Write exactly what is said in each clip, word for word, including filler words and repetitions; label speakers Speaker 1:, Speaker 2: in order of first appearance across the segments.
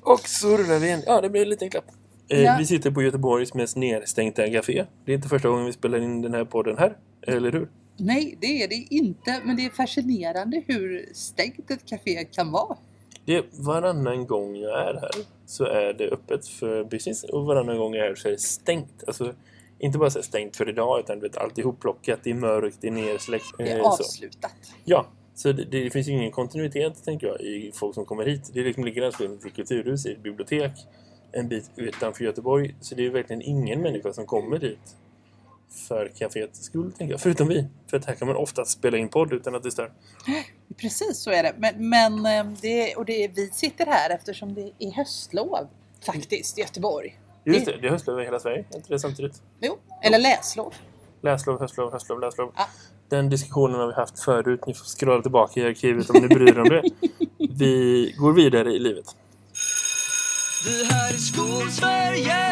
Speaker 1: Och så rullar vi igen. Ja, det blir en liten klapp. Eh,
Speaker 2: Ja.
Speaker 1: Vi sitter på Göteborgs mest nedstängda café. Det är inte första gången vi spelar in den här podden här. Eller hur?
Speaker 2: Nej, det är det inte. Men det är fascinerande hur stängt ett café kan vara.
Speaker 1: Det är varannan gång jag är här så är det öppet för business. Och varannan gång jag är här så är det stängt. Alltså, inte bara så stängt för idag utan vet, allt ihopplockat. Det är mörkt, det är nersläckt.
Speaker 2: Det är
Speaker 1: eh, så.
Speaker 2: avslutat.
Speaker 1: Ja, så det, det finns ingen kontinuitet tänker jag i folk som kommer hit. Det är liksom ligger alltså i ett kulturhus, i ett bibliotek en bit utanför Göteborg. Så det är verkligen ingen människa som kommer dit för kaféets skull tänker jag. Förutom vi. För att här kan man ofta spela in podd utan att det stör.
Speaker 2: Precis så är det. Men, men det, och det är, vi sitter här eftersom det är höstlov faktiskt i Göteborg.
Speaker 1: Just det, det är höstlov i hela Sverige. Är inte det samtidigt?
Speaker 2: Jo, eller läslov.
Speaker 1: Läslov, höstlov, höstlov, läslov.
Speaker 2: Ja.
Speaker 1: Den diskussionen har vi haft förut. Ni får scrolla tillbaka i arkivet om ni bryr er om det. Vi går vidare i livet.
Speaker 3: Det här är Skolsverige,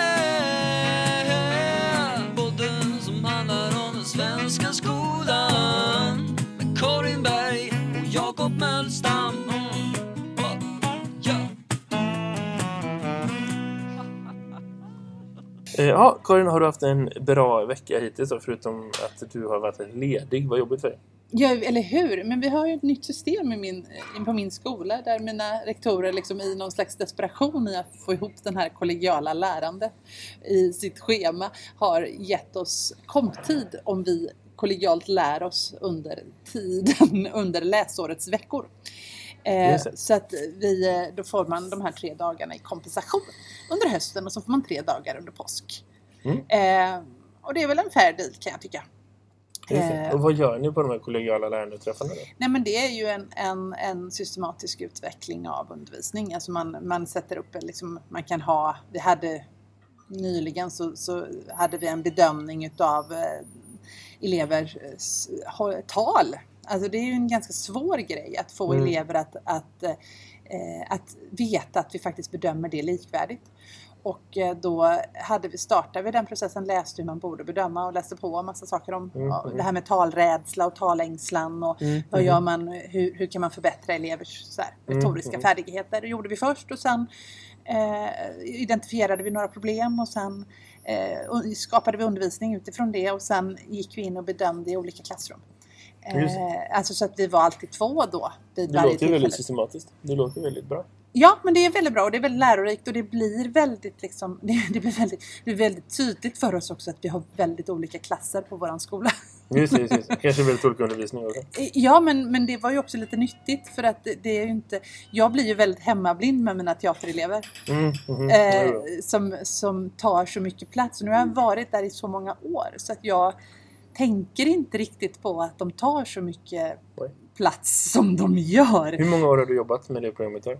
Speaker 3: podden som handlar om den svenska skolan med Karin Berg och Jakob Mölstam.
Speaker 1: Ja, Karin, har du haft en bra vecka hittills då, förutom att du har varit ledig? Vad jobbigt för dig?
Speaker 2: Ja, eller hur? Men vi har ju ett nytt system i min, på min skola där mina rektorer liksom i någon slags desperation i att få ihop den här kollegiala lärandet i sitt schema har gett oss komptid om vi kollegialt lär oss under tiden under läsårets veckor. Eh, så att vi, då får man de här tre dagarna i kompensation under hösten och så får man tre dagar under påsk. Mm. Eh, och det är väl en fair deal kan jag tycka.
Speaker 1: Eh, och vad gör ni på de här kollegiala lärandeträffarna då?
Speaker 2: Nej men det är ju en, en, en systematisk utveckling av undervisning. Alltså man, man sätter upp, liksom, man kan ha, vi hade nyligen så, så hade vi en bedömning utav eh, elevers eh, tal. Alltså det är ju en ganska svår grej att få mm. elever att, att, eh, att veta att vi faktiskt bedömer det likvärdigt. Och eh, då hade vi startat vid den processen, läste hur man borde bedöma och läste på en massa saker om mm. ja, det här med talrädsla och talängslan och mm. vad gör man, hur, hur kan man förbättra elevers så här, retoriska mm. färdigheter. Det gjorde vi först och sen eh, identifierade vi några problem och sen eh, skapade vi undervisning utifrån det och sen gick vi in och bedömde i olika klassrum. Eh, alltså så att vi var alltid två då.
Speaker 1: Det låter ju väldigt systematiskt. Det låter väldigt bra.
Speaker 2: Ja, men det är väldigt bra och det är väldigt lärorikt och det blir väldigt liksom, det, det, blir väldigt, det blir väldigt tydligt för oss också att vi har väldigt olika klasser på våran skola.
Speaker 1: Just det, just det. Kanske väldigt olika undervisning också.
Speaker 2: Ja, men, men det var ju också lite nyttigt för att det, det är ju inte, jag blir ju väldigt hemmablind med mina teaterelever
Speaker 1: mm, mm,
Speaker 2: eh, som, som tar så mycket plats. Nu har jag varit där i så många år så att jag tänker inte riktigt på att de tar så mycket Oj. plats som de gör.
Speaker 1: Hur många år har du jobbat med det programmet här?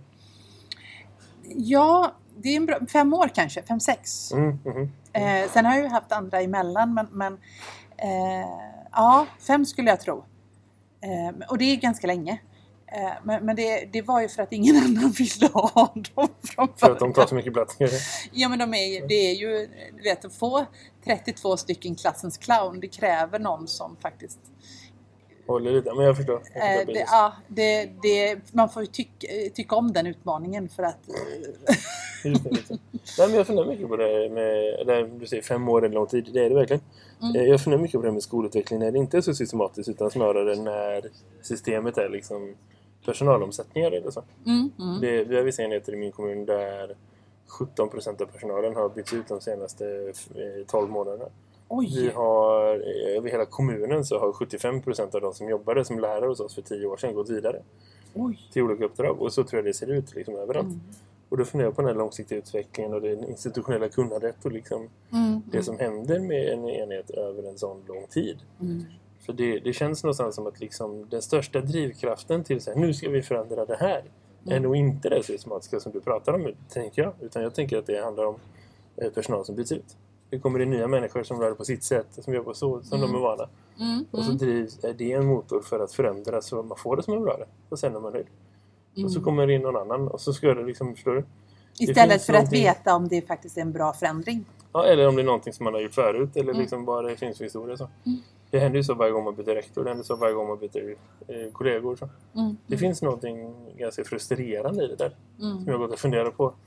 Speaker 2: Ja, det är en bra, fem år kanske, fem, sex.
Speaker 1: Mm, mm,
Speaker 2: mm. Eh, sen har jag ju haft andra emellan, men, men eh, ja, fem skulle jag tro. Eh, och det är ganska länge. Eh, men men det, det var ju för att ingen annan ville ha dem från
Speaker 1: För att de tar så mycket plats.
Speaker 2: Ja, men de är, det är ju, du vet, att få trettiotvå stycken klassens clown, det kräver någon som faktiskt
Speaker 1: håller lite, men jag förstår. Jag förstår
Speaker 2: eh, det, ja, det, det, man får ju tycka, tycka om den utmaningen för att
Speaker 1: just det, just det. Nej, men jag funderar mycket på det med, eller du säger fem år eller lång tid, det är det verkligen. Mm. Jag funderar mycket på det med skolutveckling när det inte är så systematiskt utan snarare när systemet är liksom personalomsättningar eller så.
Speaker 2: Mm, mm.
Speaker 1: Det, vi har vissa enheter i min kommun där sjutton procent av personalen har bytts ut de senaste tolv månaderna.
Speaker 2: Oj.
Speaker 1: Vi har, över hela kommunen så har sjuttiofem procent av de som jobbade som lärare hos oss för tio år sedan gått vidare.
Speaker 2: Oj.
Speaker 1: Till olika uppdrag. Och så tror jag det ser ut liksom överallt. Mm. Och då funderar jag på den här långsiktiga utvecklingen och den institutionella kunnandet och liksom
Speaker 2: mm.
Speaker 1: det som händer med en enhet över en sån lång tid.
Speaker 2: Mm.
Speaker 1: För det, det känns någonstans som att liksom den största drivkraften till så här, nu ska vi förändra det här mm. är nog inte det systematiska som du pratar om, tänker jag. Utan jag tänker att det handlar om personal som byts ut. Det kommer det nya människor som rör på sitt sätt, som jobbar så som mm. de är vana.
Speaker 2: Mm.
Speaker 1: Och så drivs, är det en motor för att förändra så man får det som är bra. Och sen är man nöjd. Mm. Och så kommer det in någon annan och så ska det liksom, förstår du?
Speaker 2: Istället för att veta om det faktiskt är en bra förändring.
Speaker 1: Ja, eller om det är någonting som man har gjort förut. Eller
Speaker 2: mm.
Speaker 1: liksom bara det finns historia så.
Speaker 2: Mm.
Speaker 1: Det händer ju så varje gång man byter rektor. Det händer så varje gång man byter eh, kollegor. Så.
Speaker 2: Mm.
Speaker 1: Det finns någonting ganska frustrerande i det där.
Speaker 2: Mm.
Speaker 1: Som jag har gått och funderat på.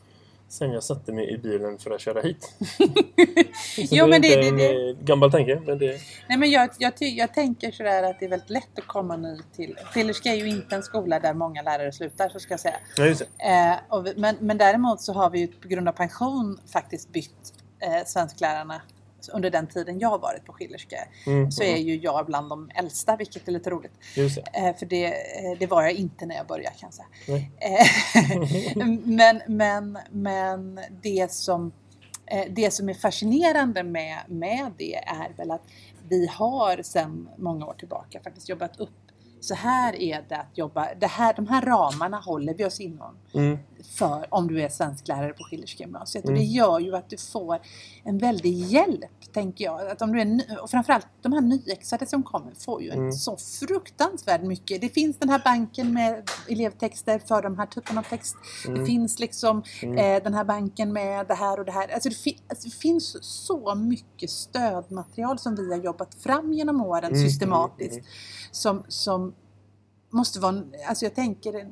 Speaker 1: sen jag satte mig i bilen för att köra hit.
Speaker 2: Jo, men det,
Speaker 1: är
Speaker 2: det,
Speaker 1: en
Speaker 2: det.
Speaker 1: gammal tanke. Men det...
Speaker 2: Nej, men jag, jag, ty, jag tänker sådär att det är väldigt lätt att komma ny till. Schillerska är ju inte en skola där många lärare slutar, så ska jag säga.
Speaker 1: Ja, just
Speaker 2: det. Eh, och vi, men, men däremot så har vi ju på grund av pension faktiskt bytt eh, svensklärarna. Under den tiden jag har varit på Schillerska mm, så är mm. ju jag bland de äldsta, vilket är lite roligt.
Speaker 1: Just det.
Speaker 2: Eh, för det, det var jag inte när jag började, kan jag säga. Eh, men, men, men det som eh, det som är fascinerande med, med det är väl att vi har sedan många år tillbaka faktiskt jobbat upp. Så här är det att jobba, det här, de här ramarna håller vi oss inom mm. för om du är svensklärare på Schillerska gymnasiet. Mm. Och det gör ju att du får en väldig hjälp, tänker jag. Att om du är ny, och framförallt de här nyexade som kommer får ju en mm. så fruktansvärt mycket. Det finns den här banken med elevtexter för de här typen av text. Mm. Det finns liksom mm. eh, den här banken med det här och det här. Alltså det, fi, alltså det finns så mycket stödmaterial som vi har jobbat fram genom åren mm. systematiskt. Mm. Som, som måste vara, alltså jag tänker,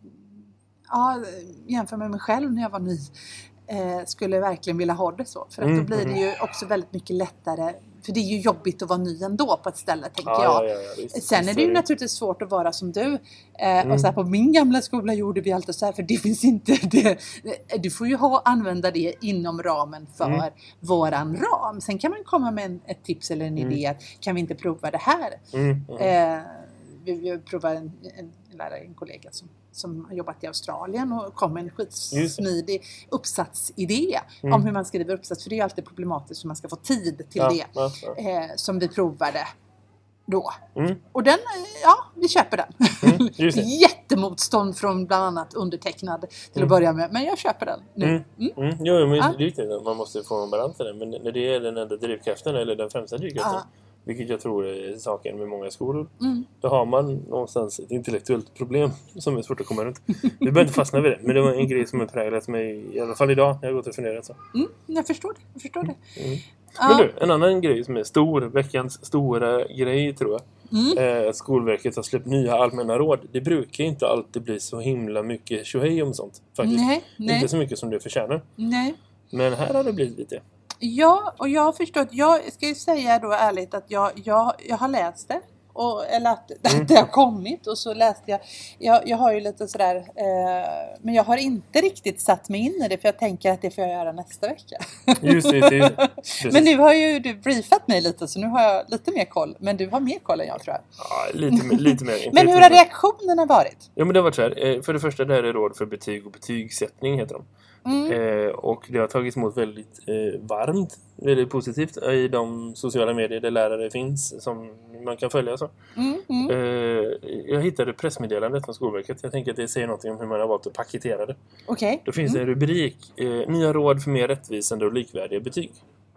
Speaker 2: ja, jämför med mig själv när jag var ny, eh, skulle jag verkligen vilja ha det så. För att mm, då blir det ju också väldigt mycket lättare, för det är ju jobbigt att vara ny ändå på ett ställe, tänker ja, jag. Ja, ja, visst, Sen är det ju naturligtvis svårt att vara som du. Eh, mm. Och så här, på min gamla skola gjorde vi alltid så här, för det finns inte, det, du får ju ha, använda det inom ramen för mm. våran ram. Sen kan man komma med en, ett tips eller en mm. idé, att kan vi inte prova det här? Mm. Mm. Eh, vi, vi provar en, en lärare, en kollega som, som har jobbat i Australien och kom med en skitsmidig uppsatsidé mm. om hur man skriver uppsats. För det är ju alltid problematiskt hur man ska få tid till ja, det ja, ja. Eh, som vi provade då. Mm. Och den, ja, vi köper den. Mm, jättemotstånd från bland annat undertecknad till mm. att börja med. Men jag köper den nu. Mm.
Speaker 1: Mm. Mm. Jo, men ja. det är riktigt. Man måste få en balans i den. Men när det är den enda drivkraften eller den främsta drivkraften, ja. vilket jag tror är saken med många skolor, mm. då har man någonstans ett intellektuellt problem som är svårt att komma runt. Vi behöver inte fastna vid det, men det var en grej som har präglat mig i alla fall idag när jag gått och funderat så.
Speaker 2: Mm, jag förstår det, jag förstår det.
Speaker 1: Mm. Men du, en annan grej som är stor, veckans stora grej tror jag, mm. är att Skolverket har släppt nya allmänna råd. Det brukar inte alltid bli så himla mycket tjohej om sånt, faktiskt.
Speaker 2: Nej, nej.
Speaker 1: Inte så mycket som det förtjänar.
Speaker 2: Nej.
Speaker 1: Men här har det blivit lite.
Speaker 2: Ja, och jag har förstått, jag ska ju säga då ärligt att jag, jag, jag har läst det. Och, eller att, mm. att det har kommit och så läste jag, jag, jag har ju lite sådär, eh, men jag har inte riktigt satt mig in i det för jag tänker att det får jag göra nästa vecka.
Speaker 1: Just det, det, det.
Speaker 2: Men nu har ju du briefat mig lite så nu har jag lite mer koll, men du har mer koll än jag tror jag.
Speaker 1: Ja, lite, lite mer.
Speaker 2: Men hur har reaktionerna varit?
Speaker 1: Ja, men det har varit så här, för det första det här är råd för betyg och betygssättning heter de. Mm. Eh, och det har tagits emot väldigt eh, varmt, väldigt positivt i de sociala medier där lärare finns som man kan följa så. Mm, mm. Eh, jag hittade pressmeddelandet från Skolverket. Jag tänker att det säger något om hur man har valt att paketera det.
Speaker 2: Okay.
Speaker 1: Då finns
Speaker 2: mm.
Speaker 1: det en rubrik, eh, nya råd för mer rättvisande och likvärdiga betyg.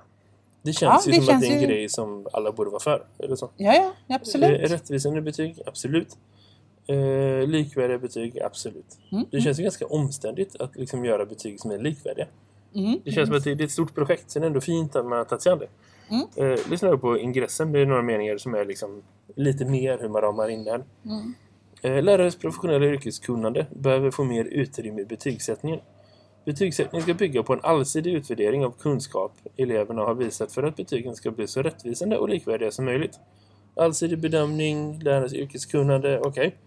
Speaker 1: Det känns
Speaker 2: ja,
Speaker 1: ju
Speaker 2: det
Speaker 1: som
Speaker 2: känns
Speaker 1: att det är en
Speaker 2: ju...
Speaker 1: grej som alla borde vara för, eller så.
Speaker 2: Ja, ja, absolut.
Speaker 1: Eh, rättvisande betyg, absolut. Eh, likvärdiga betyg, absolut. Mm. Det känns ju ganska omständigt att liksom göra betyg som är likvärdiga. Mm. Det känns som att det är ett stort projekt, sen är det ändå fint att man har tagit sig an det. Mm. Eh, lyssna på ingressen, det är några meningar som är liksom lite mer hur man ramar in den. Mm. Eh, lärares professionella yrkeskunnande behöver få mer utrymme i betygssättningen. Betygssättningen ska bygga på en allsidig utvärdering av kunskap eleverna har visat för att betygen ska bli så rättvisande och likvärdiga som möjligt. Allsidig bedömning, lärares yrkeskunnande, okej. Okay.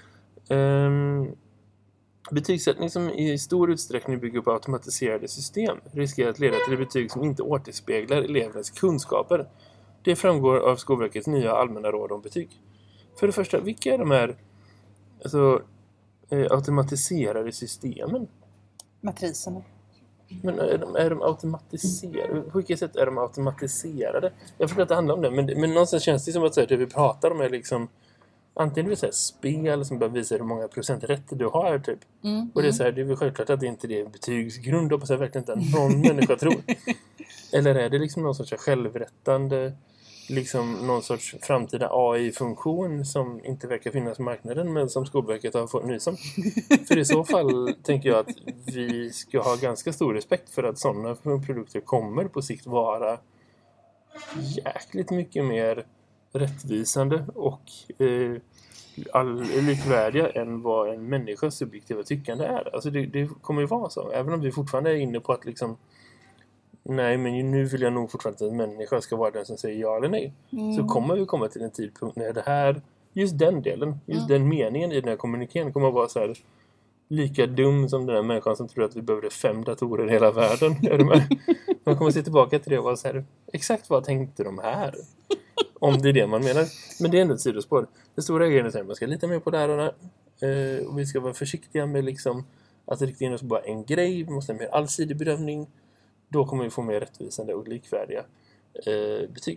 Speaker 1: Um, betygssättning som i stor utsträckning bygger på automatiserade system riskerar att leda till betyg som inte återspeglar elevernas kunskaper. Det framgår av Skolverkets nya allmänna råd om betyg. För det första, vilka är de här alltså, eh, automatiserade systemen?
Speaker 2: Matriserna.
Speaker 1: Men är de, är de automatiserade? På vilket sätt är de automatiserade? Jag förstår att det handlar om det, men, men någonstans känns det som att så här, det vi pratar om är liksom antingen det är spel som bara visar hur många procent rätt du har typ. Mm, och det är så här, det är väl självklart att det inte är betygsgrund, hoppas jag verkligen inte att någon människa tror. Eller är det liksom någon sorts självrättande, liksom någon sorts framtida A I-funktion som inte verkar finnas på marknaden men som Skolverket har fått nys om? För i så fall tänker jag att vi ska ha ganska stor respekt för att sådana produkter kommer på sikt vara jäkligt mycket mer rättvisande och eh, all, likvärdiga än vad en människas subjektiva tyckande är. Alltså det, det kommer ju vara så. Även om vi fortfarande är inne på att liksom nej, men nu vill jag nog fortfarande att en människa ska vara den som säger ja eller nej. Mm. Så kommer vi komma till en tidpunkt när det här, just den delen, just mm. den meningen i den här kommunikén kommer att vara så här lika dum som den här människan som tror att vi behövde fem datorer i hela världen. Är du med? Man kommer att se tillbaka till det och vara så här, exakt vad tänkte de här? Om det är det man menar. Men det är ändå ett sidospår. Det stora grejen är att man ska lita mer på lärarna. Eh, och vi ska vara försiktiga med liksom att rikta in oss på bara en grej. Vi måste ha en mer allsidig bedömning. Då kommer vi få mer rättvisande och likvärdiga eh, betyg.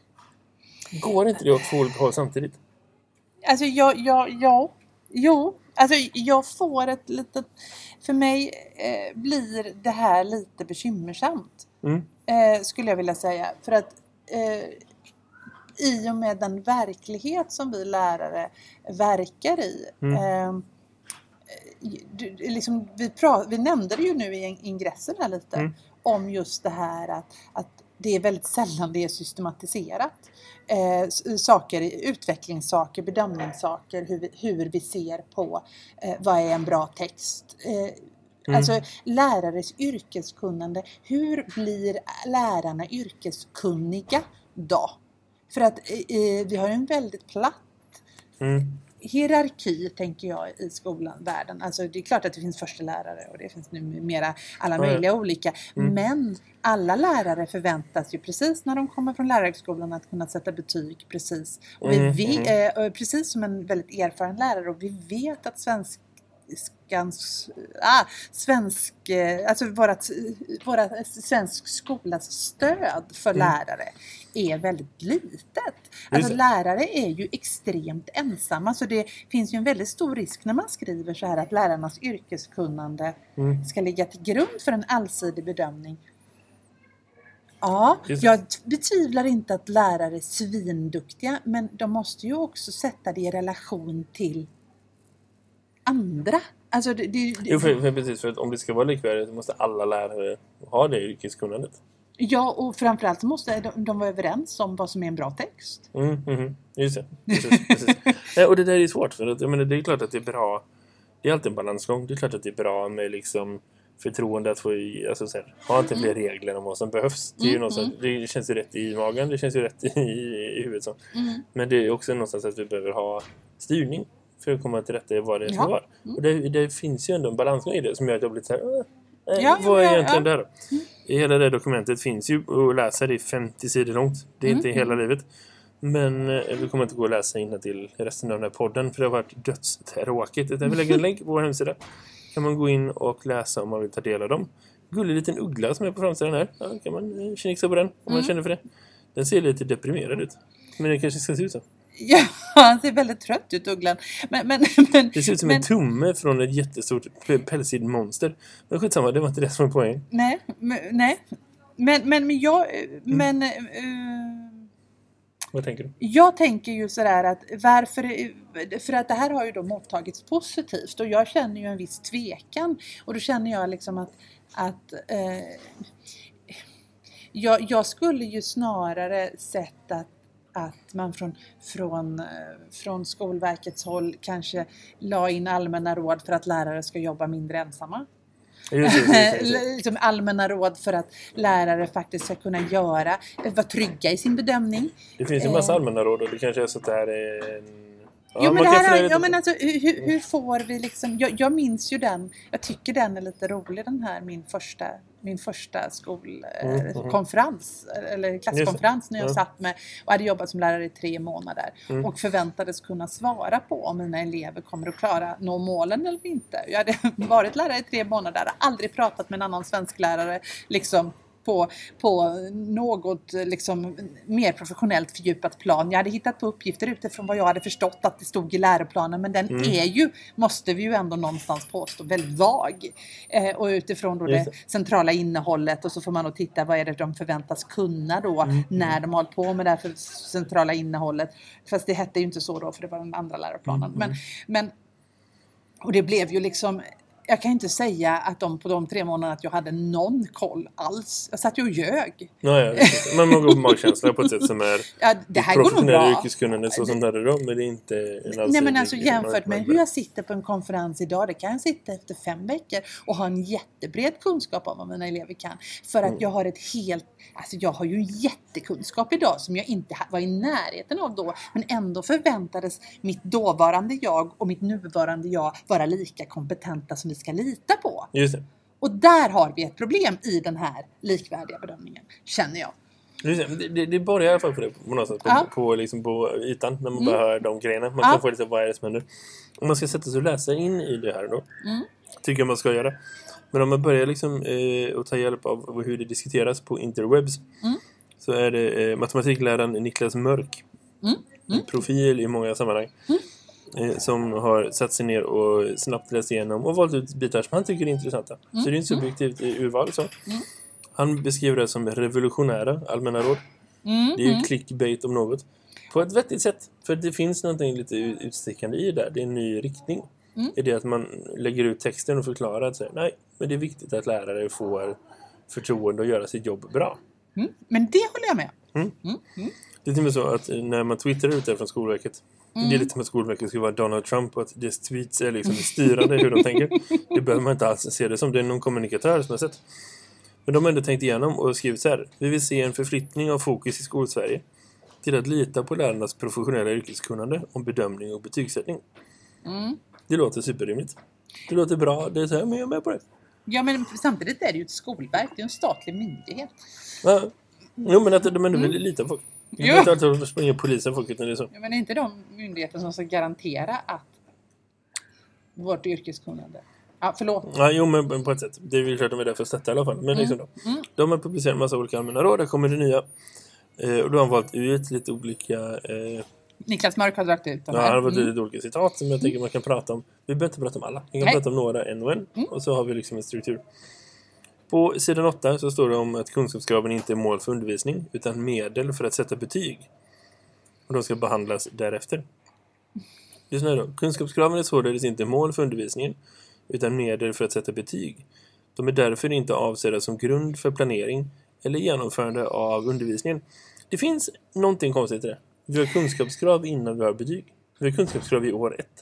Speaker 1: Går inte det åt två olika håll samtidigt?
Speaker 2: Alltså, ja, ja, ja. Jo, alltså jag får ett litet... För mig eh, blir det här lite bekymmersamt. Mm. Eh, skulle jag vilja säga. För att eh, i och med den verklighet som vi lärare verkar i... Mm. Eh, du, liksom, vi, pra, vi nämnde det ju nu i ingressen här lite. Mm. Om just det här att, att det är väldigt sällan det är systematiserat. Eh, saker, utvecklingssaker, bedömningssaker, hur vi, hur vi ser på eh, vad är en bra text. Eh, mm. Alltså lärares yrkeskunnande. Hur blir lärarna yrkeskunniga då? För att eh, vi har en väldigt platt mm. hierarki, tänker jag, i skolan, världen. Alltså det är klart att det finns första lärare och det finns numera alla möjliga mm. olika. Mm. Men alla lärare förväntas ju precis när de kommer från lärarhögskolan att kunna sätta betyg precis. Och vi, vi eh, precis som en väldigt erfaren lärare, och vi vet att svensk Skans, ah, svensk, alltså vårat, våra svensk skolas stöd för mm. lärare är väldigt litet. Alltså lärare är ju extremt ensamma, så det finns ju en väldigt stor risk när man skriver så här att lärarnas yrkeskunnande mm. ska ligga till grund för en allsidig bedömning. Ja, jag betvivlar inte att lärare är svinduktiga, men de måste ju också sätta det i relation till andra. Alltså det, det,
Speaker 1: jo, för, för precis, för att om det ska vara likvärdigt måste alla lärare ha det yrkeskunnandet.
Speaker 2: Ja, och framförallt måste de, de vara överens om vad som är en bra text.
Speaker 1: Mm, mm, just det. Precis, precis. Nej, och det där är svårt, för att, jag menar, det är klart att det är bra. Det är alltid en balansgång. Det är klart att det är bra med liksom förtroende att få i, alltså så här, ha inte fler regler om vad som behövs. Det, är ju mm, någonstans, det känns ju rätt i magen, det känns ju rätt i, i huvudet. Så. Mm. Men det är också någonstans att vi behöver ha styrning för att komma till rätta i vad det är som var. Mm. Och det, det finns ju ändå en balansgång i det som gör att jag blir så här, äh, ja, vad är ja, egentligen ja. Där då? Mm. I hela det dokumentet finns ju att läsa, det är femtio sidor långt. Det är mm. inte hela livet. Men eh, vi kommer inte gå och läsa in till resten av den här podden, för det har varit dödstråkigt. Där vi lägger en länk på vår hemsida. Kan man gå in och läsa om man vill ta del av dem. Gullig liten uggla som är på framsidan här. Ja, kan man känna på den om mm. man känner för det. Den ser lite deprimerad ut. Men det kanske ska se ut så.
Speaker 2: Ja, han ser väldigt trött ut, ugglan. Men, men, men,
Speaker 1: det ser ut som men, en tumme från ett jättestort pälsigt monster. Men skitsamma, det var inte det som var poäng.
Speaker 2: Nej, men, nej. Men, men, men jag... Men, mm. uh,
Speaker 1: vad tänker du?
Speaker 2: Jag tänker ju sådär att varför... För att det här har ju då mottagits positivt. Och jag känner ju en viss tvekan. Och då känner jag liksom att... att uh, jag, jag skulle ju snarare sett att att man från, från, från Skolverkets håll kanske la in allmänna råd för att lärare ska jobba mindre ensamma. Just det, just det, just det. Liksom allmänna råd för att lärare faktiskt ska kunna göra, vara trygga i sin bedömning.
Speaker 1: Det finns ju en massa allmänna råd, och det kanske är så att det här är en...
Speaker 2: Ja, jo, men, det här har, ja, men alltså, hur, hur får vi liksom... Jag, jag minns ju den, jag tycker den är lite rolig, den här, min första, min första skolkonferens, mm, mm. eller klasskonferens, när jag mm. satt med och hade jobbat som lärare i tre månader mm. och förväntades kunna svara på om mina elever kommer att klara nå målen eller inte. Jag hade varit lärare i tre månader, hade aldrig pratat med en annan svensk lärare liksom På, på något liksom mer professionellt fördjupat plan. Jag hade hittat på uppgifter utifrån vad jag hade förstått att det stod i läroplanen, men den mm. är ju, måste vi ju ändå någonstans påstå, väldigt vag. Eh, och utifrån då det centrala innehållet, och så får man då titta vad är det de förväntas kunna då mm. när de håller på med det här för centrala innehållet. Fast det hette ju inte så då, för det var den andra läroplanen. Mm. Men, men, och det blev ju liksom jag kan inte säga att de på de tre månaderna att jag hade någon koll alls. Jag satt ju och ljög.
Speaker 1: Ja, ja, men man går på magkänsla på ett sätt som är
Speaker 2: ja, det här går nog bra.
Speaker 1: Yrkeskunnande så som det är då, men det är inte en allsidig.
Speaker 2: Nej, men alltså jämfört med hur jag sitter på en konferens idag, det kan jag sitta efter fem veckor och ha en jättebred kunskap om vad mina elever kan. För att mm. jag har ett helt, alltså jag har ju en jättekunskap idag som jag inte var i närheten av då, men ändå förväntades mitt dåvarande jag och mitt nuvarande jag vara lika kompetenta som vi ska lita på.
Speaker 1: Just det.
Speaker 2: Och där har vi ett problem i den här likvärdiga bedömningen, känner jag.
Speaker 1: Det, det, det börjar i alla fall för det på något sätt, på, ja. på, liksom på ytan när man mm. bara hör de grejerna. Man kan ja. få lite vad är det som händer. Om man ska sätta sig och läsa in i det här då, mm. tycker jag man ska göra. Men om man börjar liksom eh, och ta hjälp av hur det diskuteras på interwebs mm. så är det eh, matematikläraren Niklas Mörk. Mm. Mm. En profil i många sammanhang. Mm. Som har satt sig ner och snabbt läst igenom och valt ut bitar som han tycker är intressanta. Mm. Så det är inte subjektivt urval. Så. Mm. Han beskriver det som revolutionära allmänna råd. Mm. Det är ju clickbait om något. På ett vettigt sätt. För det finns någonting lite utstickande i det. Det är en ny riktning. Mm. I det att man lägger ut texten och förklarar att säga, nej, men det är viktigt att lärare får förtroende att göra sitt jobb bra.
Speaker 2: Mm. Men det håller jag med.
Speaker 1: Mm. Mm. Mm. Det är till och med så att när man twittrar ut det från Skolverket, mm. det är lite som att Skolverket ska vara Donald Trump och att dess tweets är liksom styrande hur de tänker. Det behöver man inte alls se det som. Det är någon kommunikatör som har sett. Men de har ändå tänkt igenom och skrivit så här. Vi vill se en förflyttning av fokus i Skolsverige till att lita på lärarnas professionella yrkeskunnande om bedömning och betygssättning. Mm. Det låter superrimligt. Det låter bra. Det är så här, men jag är med på det.
Speaker 2: Ja, men samtidigt är det ju ett skolverk. Det är en statlig myndighet.
Speaker 1: Ja. Jo, men att de ändå vill lita på folk. Det är inte alltid att springa polisen folket när det är så.
Speaker 2: Ja, men är inte de myndigheter som ska garantera att vårt yrkeskunnande... Ja, förlåt.
Speaker 1: Ja, jo, men på ett sätt. Det är väl klart de är där för att sätta i alla fall. Men mm. liksom då. Mm. De har publicerat en massa olika allmänna råd. Där kommer det nya. Eh, och då har han valt ut lite olika... Eh...
Speaker 2: Niklas Mörk har dragit ut de här.
Speaker 1: Ja, han har valt ut mm. lite olika citat som jag tänker man kan prata om. Vi behöver inte prata om alla. Vi kan Nej. prata om några en och en. Mm. Och så har vi liksom en struktur. På sidan åtta så står det om att kunskapskraven inte är mål för undervisning utan medel för att sätta betyg. Och de ska behandlas därefter. Lyssna då. Kunskapskraven är således inte mål för undervisningen utan medel för att sätta betyg. De är därför inte avsedda som grund för planering eller genomförande av undervisningen. Det finns någonting konstigt i det. Vi har kunskapskrav innan vi har betyg. Vi har kunskapskrav i år ett.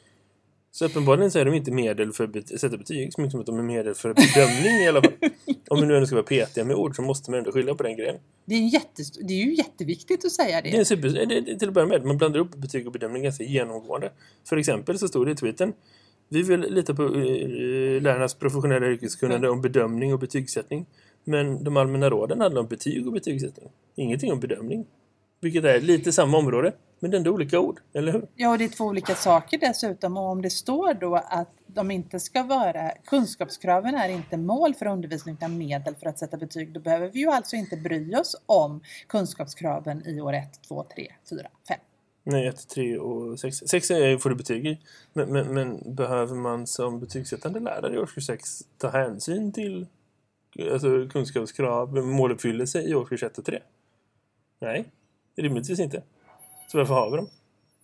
Speaker 1: Så uppenbarligen så är de inte medel för att sätta betyg så mycket som att de är medel för bedömning i alla fall. Om vi nu ändå ska vara petiga med ord så måste man ändå skilja på den grejen.
Speaker 2: Det är, jättest- det är ju jätteviktigt att säga det.
Speaker 1: Det är, super- det är till att börja med. Man blandar upp betyg och bedömning ganska genomgående. För exempel så står det i tweeten. Vi vill lita på uh, lärarnas professionella yrkeskunnande om bedömning och betygssättning. Men de allmänna råden handlar om betyg och betygssättning. Ingenting om bedömning. Vilket är lite samma område. Men det är ändå olika ord, eller hur?
Speaker 2: Ja, och det är två olika saker dessutom. Och om det står då att de inte ska vara... Kunskapskraven är inte mål för undervisning utan medel för att sätta betyg. Då behöver vi ju alltså inte bry oss om kunskapskraven i år ett, två, tre, fyra, fem.
Speaker 1: Nej, ett, tre och sex. sex är, får du betyg i. Men, men, men behöver man som betygssättande lärare i årskurs sex ta hänsyn till alltså, kunskapskrav, måluppfyllelse i årskurs ett och tre? Nej, rimligtvis inte. Så varför har vi dem?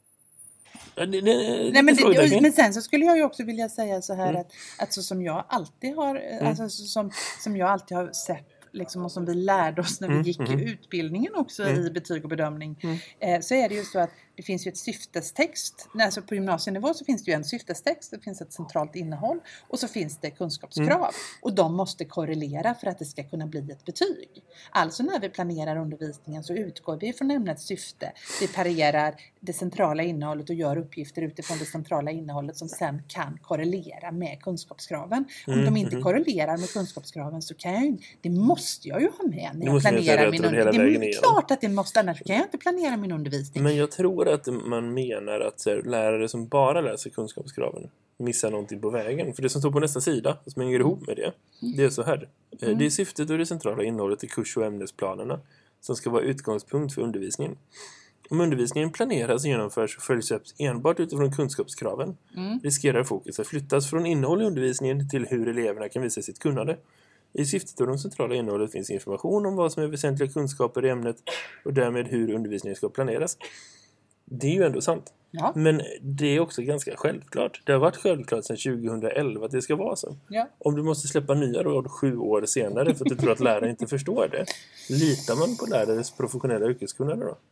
Speaker 1: Det, det, det,
Speaker 2: Nej, men, det, men sen så skulle jag ju också vilja säga så här mm. att, att så som jag alltid har mm. alltså som, som jag alltid har sett liksom, och som vi lärde oss när vi mm. gick mm. utbildningen också mm. i betyg och bedömning mm. eh, så är det ju så att det finns ju ett syftestext. Alltså på gymnasienivå så finns det ju en syftestext, det finns ett centralt innehåll och så finns det kunskapskrav. Mm. Och de måste korrelera för att det ska kunna bli ett betyg. Alltså när vi planerar undervisningen så utgår vi från ämnets syfte. Vi parerar det centrala innehållet och gör uppgifter utifrån det centrala innehållet som sen kan korrelera med kunskapskraven. Om mm. de inte korrelerar med kunskapskraven så kan jag ju, det måste jag ju ha med när jag planerar min undervisning. Det är klart att det måste, annars kan jag inte planera min undervisning.
Speaker 1: Men jag tror att man menar att så här, lärare som bara läser kunskapskraven missar någonting på vägen. För det som står på nästa sida, som hänger ihop med det, det är så här. Mm. Det är syftet och det centrala innehållet i kurs- och ämnesplanerna som ska vara utgångspunkt för undervisningen. Om undervisningen planeras och genomförs och följs upp enbart utifrån kunskapskraven mm. riskerar fokus att flyttas från innehåll i undervisningen till hur eleverna kan visa sitt kunnande. I syftet och det centrala innehållet finns information om vad som är väsentliga kunskaper i ämnet och därmed hur undervisningen ska planeras. Det är ju ändå sant.
Speaker 2: Ja.
Speaker 1: Men det är också ganska självklart. Det har varit självklart sedan tjugohundraelva att det ska vara så.
Speaker 2: Ja.
Speaker 1: Om du måste släppa nya råd sju år senare för att du tror att lärare inte förstår det. Litar man på lärares professionella yrkeskunnande då?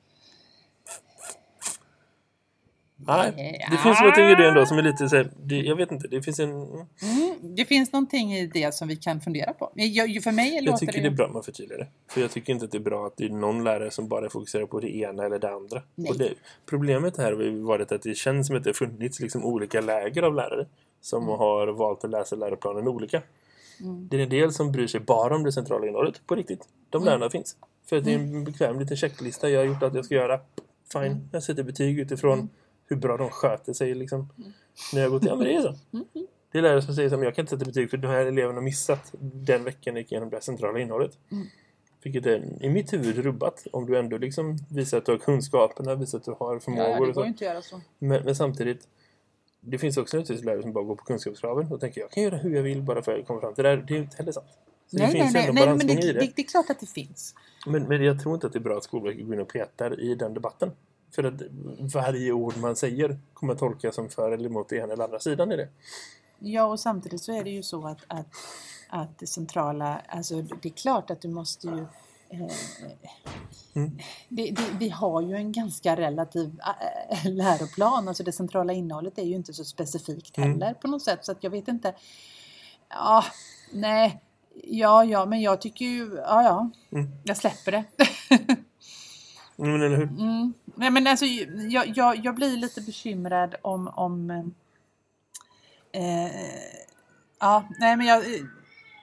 Speaker 1: Nej, det finns någonting i det ändå som är lite så här, det, jag vet inte, det finns en...
Speaker 2: Mm, det finns någonting i det som vi kan fundera på. Jag, för mig
Speaker 1: jag
Speaker 2: låter
Speaker 1: tycker
Speaker 2: det...
Speaker 1: det är bra att man förtydligar det. För jag tycker inte att det är bra att det är någon lärare som bara fokuserar på det ena eller det andra. Och det, problemet här har varit att det känns som att det har funnits liksom olika läger av lärare som mm. har valt att läsa läroplanen olika. Mm. Det är en del som bryr sig bara om det centrala innehållet på riktigt. De mm. lärarna finns. För att det är en bekväm liten checklista jag har gjort att jag ska göra. Fine, mm. jag sätter betyg utifrån mm. hur bra de sköter sig liksom. Mm. När jag går till, ja men det är så. Mm. Det är lärare som säger att jag kan inte sätta betyg för de här eleverna har missat den veckan gick igenom det centrala innehållet. Mm. Vilket är i mitt huvud rubbat. Om du ändå liksom visar att du har kunskaperna, visar att du har förmågor.
Speaker 2: Ja, det går
Speaker 1: och så.
Speaker 2: inte att göra så.
Speaker 1: Men, men samtidigt, det finns också naturligtvis lärare som bara går på kunskapskraven och tänker jag kan göra hur jag vill bara för att komma fram till det här. Det är inte heller sant. Så
Speaker 2: nej,
Speaker 1: det finns
Speaker 2: nej,
Speaker 1: ändå
Speaker 2: nej, men det,
Speaker 1: i det.
Speaker 2: Det, det är klart att det finns.
Speaker 1: Men, men jag tror inte att det är bra att Skolverket går in och petar i den debatten. För att varje ord man säger kommer att tolkas som för eller emot ena eller andra sidan i det.
Speaker 2: Ja, och samtidigt så är det ju så att, att, att det centrala, alltså det är klart att du måste ju, eh, mm. det, det, vi har ju en ganska relativ äh, läroplan, alltså det centrala innehållet är ju inte så specifikt heller mm. på något sätt, så att jag vet inte, ja, nej, ja, ja, men jag tycker ju, ja, ja, mm. jag släpper det.
Speaker 1: Mm, eller hur?
Speaker 2: Mm. Nej, men alltså, jag, jag, jag blir lite bekymrad om, om eh, ja, nej men jag eh,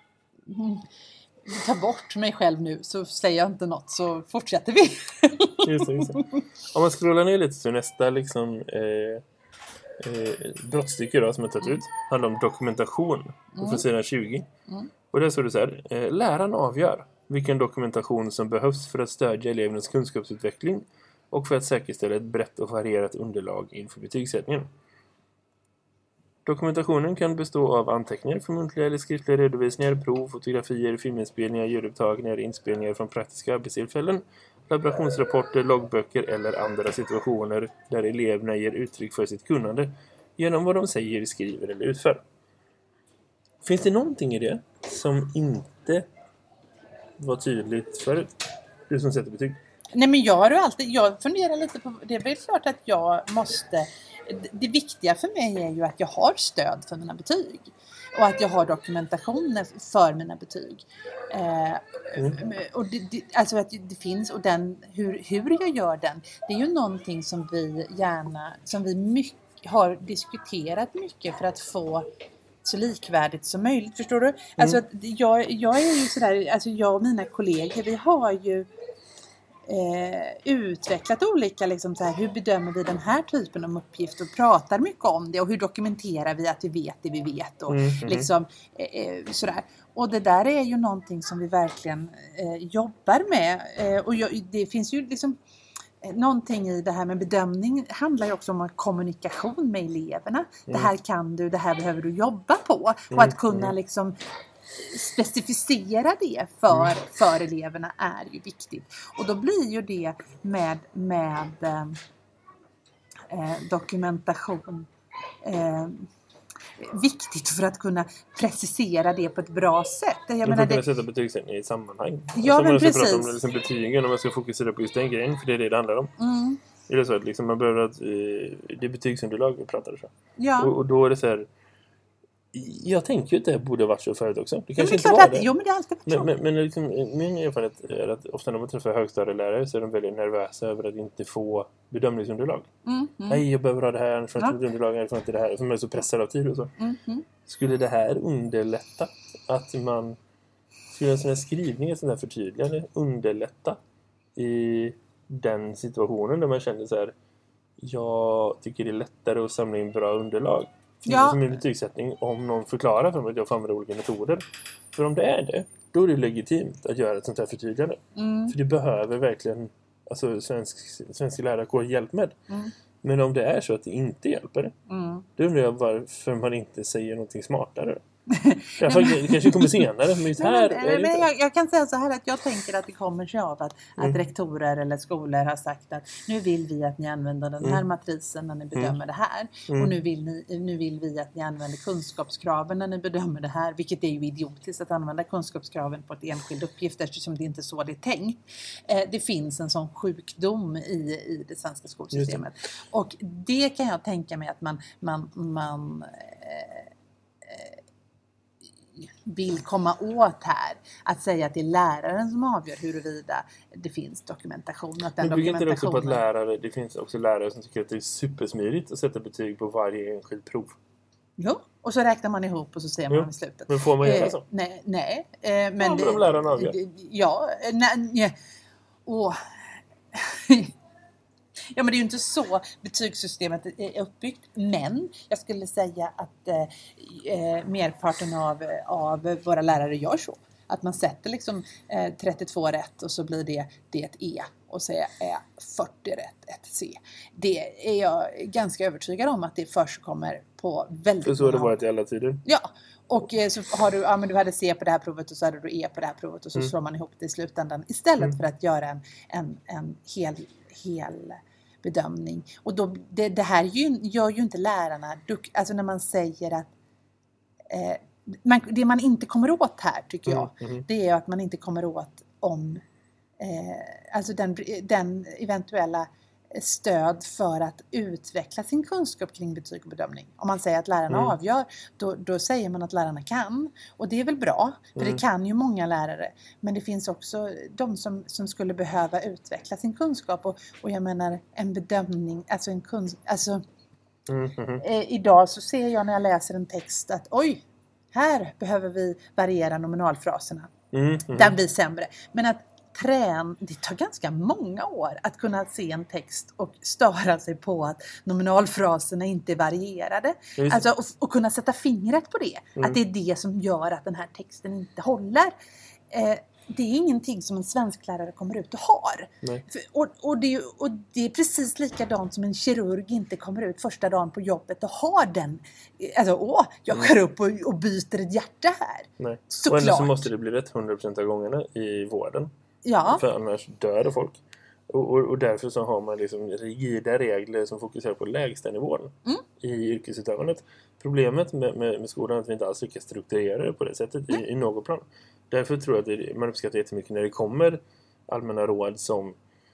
Speaker 2: tar bort mig själv nu så säger jag inte något så fortsätter vi.
Speaker 1: Just det, just det. Om man scrollar ner lite så nästa liksom eh, eh, brottstycke då som jag tagit ut handlar om dokumentation mm. från sidan tjugo. Mm. Och där står det så här, eh, läraren avgör vilken dokumentation som behövs för att stödja elevernas kunskapsutveckling och för att säkerställa ett brett och varierat underlag inför betygssättningen. Dokumentationen kan bestå av anteckningar för muntliga eller skriftliga redovisningar, prov, fotografier, filminspelningar, ljudupptagningar, inspelningar från praktiska arbetstillfällen, laborationsrapporter, loggböcker eller andra situationer där eleverna ger uttryck för sitt kunnande genom vad de säger, skriver eller utför. Finns det någonting i det som inte var tydligt förut? Du som sätter betyg.
Speaker 2: Nej, men jag har ju alltid, jag funderar lite på, det är väl klart att jag måste, det viktiga för mig är ju att jag har stöd för mina betyg. Och att jag har dokumentation för mina betyg. Eh, mm. och det, det, alltså att det finns, och den, hur, hur jag gör den, det är ju någonting som vi gärna, som vi mycket, har diskuterat mycket för att få så likvärdigt som möjligt, förstår du? Mm. Alltså jag, jag är ju sådär, alltså jag och mina kollegor, vi har ju eh, utvecklat olika liksom så här, hur bedömer vi den här typen av uppgift och pratar mycket om det och hur dokumenterar vi att vi vet det vi vet och mm. liksom eh, sådär. Och det där är ju någonting som vi verkligen eh, jobbar med eh, och jag, det finns ju liksom någonting i det här med bedömning handlar ju också om kommunikation med eleverna. Mm. Det här kan du, det här behöver du jobba på. Mm. Och att kunna liksom specificera det för, mm. för eleverna är ju viktigt. Och då blir ju det med, med eh, dokumentation eh, viktigt för att kunna precisera det på ett bra sätt. Jag
Speaker 1: menar, kunna det... sätta betygssättning i sammanhang.
Speaker 2: Ja, alltså, men precis.
Speaker 1: Om liksom betygen, om man ska fokusera på just den grejen, för det är det det handlar om.
Speaker 2: Mm.
Speaker 1: Är det så att liksom man behöver att det är betygsunderlag vi pratar så.
Speaker 2: Ja.
Speaker 1: Och, och då är det så här, jag tänker ju att det borde ha varit så förut också. Det kanske
Speaker 2: det
Speaker 1: inte var
Speaker 2: att,
Speaker 1: det.
Speaker 2: Jo, men det är alltid
Speaker 1: men, men, men liksom, min erfarenhet är att ofta när man träffar högstadielärare så är de väldigt nervösa över att inte få bedömningsunderlag. Mm, mm. Nej, jag behöver ha det här för att ja. underlag är för att det här. För man är så pressad av tid och så. Mm, mm. Skulle det här underlätta att man skulle en sån här skrivning, en sån här förtydligande underlätta i den situationen där man känner så här, jag tycker det är lättare att samla in bra underlag. Ja. Som en betygssättning om någon förklarar för mig att jag får använda olika metoder. För om det är det, då är det legitimt att göra ett sånt här förtydligande. Mm. För det behöver verkligen alltså, svensk, svenska lärare gå hjälp med. Mm. Men om det är så att det inte hjälper, mm. då undrar jag varför man inte säger någonting smartare. Jag, det kanske kommer senare. Men just här
Speaker 2: men, men, men jag, jag kan säga så här att jag tänker att det kommer sig av att, mm. att rektorer eller skolor har sagt att nu vill vi att ni använder den här mm. matrisen när ni bedömer mm. det här. Mm. Och nu vill, ni, nu vill vi att ni använder kunskapskraven när ni bedömer det här. Vilket är ju idiotiskt att använda kunskapskraven på ett enskild uppgift eftersom det inte är så det är tänkt. Eh, det finns en sån sjukdom i, i det svenska skolsystemet. Det. Och det kan jag tänka mig att man, man, man eh, vill komma åt här. Att säga att det är läraren som avgör huruvida det finns dokumentation. Att den
Speaker 1: men bygger inte det också på att lärare, det finns också lärare som tycker att det är supersmidigt att sätta betyg på varje enskild prov.
Speaker 2: Jo, och så räknar man ihop och så ser man jo, i slutet.
Speaker 1: Men får man göra så?
Speaker 2: Eh, nej, nej. Eh, men
Speaker 1: ja,
Speaker 2: det,
Speaker 1: de lärarna avgör.
Speaker 2: Ja, nej, nej. Åh. Ja, men det är ju inte så betygssystemet är uppbyggt. Men jag skulle säga att eh, merparten av, av våra lärare gör så. Att man sätter liksom eh, trettiotvå rätt och så blir det, det ett E. Och så är fyrtio rätt ett C. Det är jag ganska övertygad om att det förekommer på väldigt många.
Speaker 1: Så har det varit i alla tider.
Speaker 2: Ja. Och eh, så har du, ja men du hade C på det här provet och så hade du E på det här provet. Och så mm. slår man ihop det i slutändan. Istället mm. för att göra en, en, en hel... hel bedömning. Och då, det, det här ju, gör ju inte lärarna duk, alltså när man säger att eh, man, det man inte kommer åt här tycker jag mm, mm. det är att man inte kommer åt om eh, alltså den, den eventuella stöd för att utveckla sin kunskap kring betyg och bedömning. Om man säger att lärarna mm. avgör, då, då säger man att lärarna kan. Och det är väl bra, för mm. det kan ju många lärare. Men det finns också de som, som skulle behöva utveckla sin kunskap. Och, och jag menar, en bedömning, alltså en kunskap, alltså mm. Mm. Eh, idag så ser jag när jag läser en text att oj, här behöver vi variera nominalfraserna. Mm. Mm. Den blir sämre. Men att Trän, det tar ganska många år att kunna se en text och störa sig på att nominalfraserna inte är varierade. Alltså, och, och kunna sätta fingret på det. Mm. Att det är det som gör att den här texten inte håller. Eh, det är ingenting som en svensklärare kommer ut och har. För, och, och, det, och det är precis likadant som en kirurg inte kommer ut första dagen på jobbet och har den. Alltså, åh, jag går mm. upp och, och byter ett hjärta här.
Speaker 1: Nej. Och ändå så måste det bli rätt hundra procent av gångerna i vården.
Speaker 2: Ja.
Speaker 1: För annars dör folk. Och, och, och därför så har man liksom rigida regler som fokuserar på lägsta nivån mm. i yrkesutövandet. Problemet med, med, med skolan är att vi inte alls lyckas strukturera det på det sättet i, i något plan. Därför tror jag att det, man uppskattar jättemycket när det kommer allmänna råd som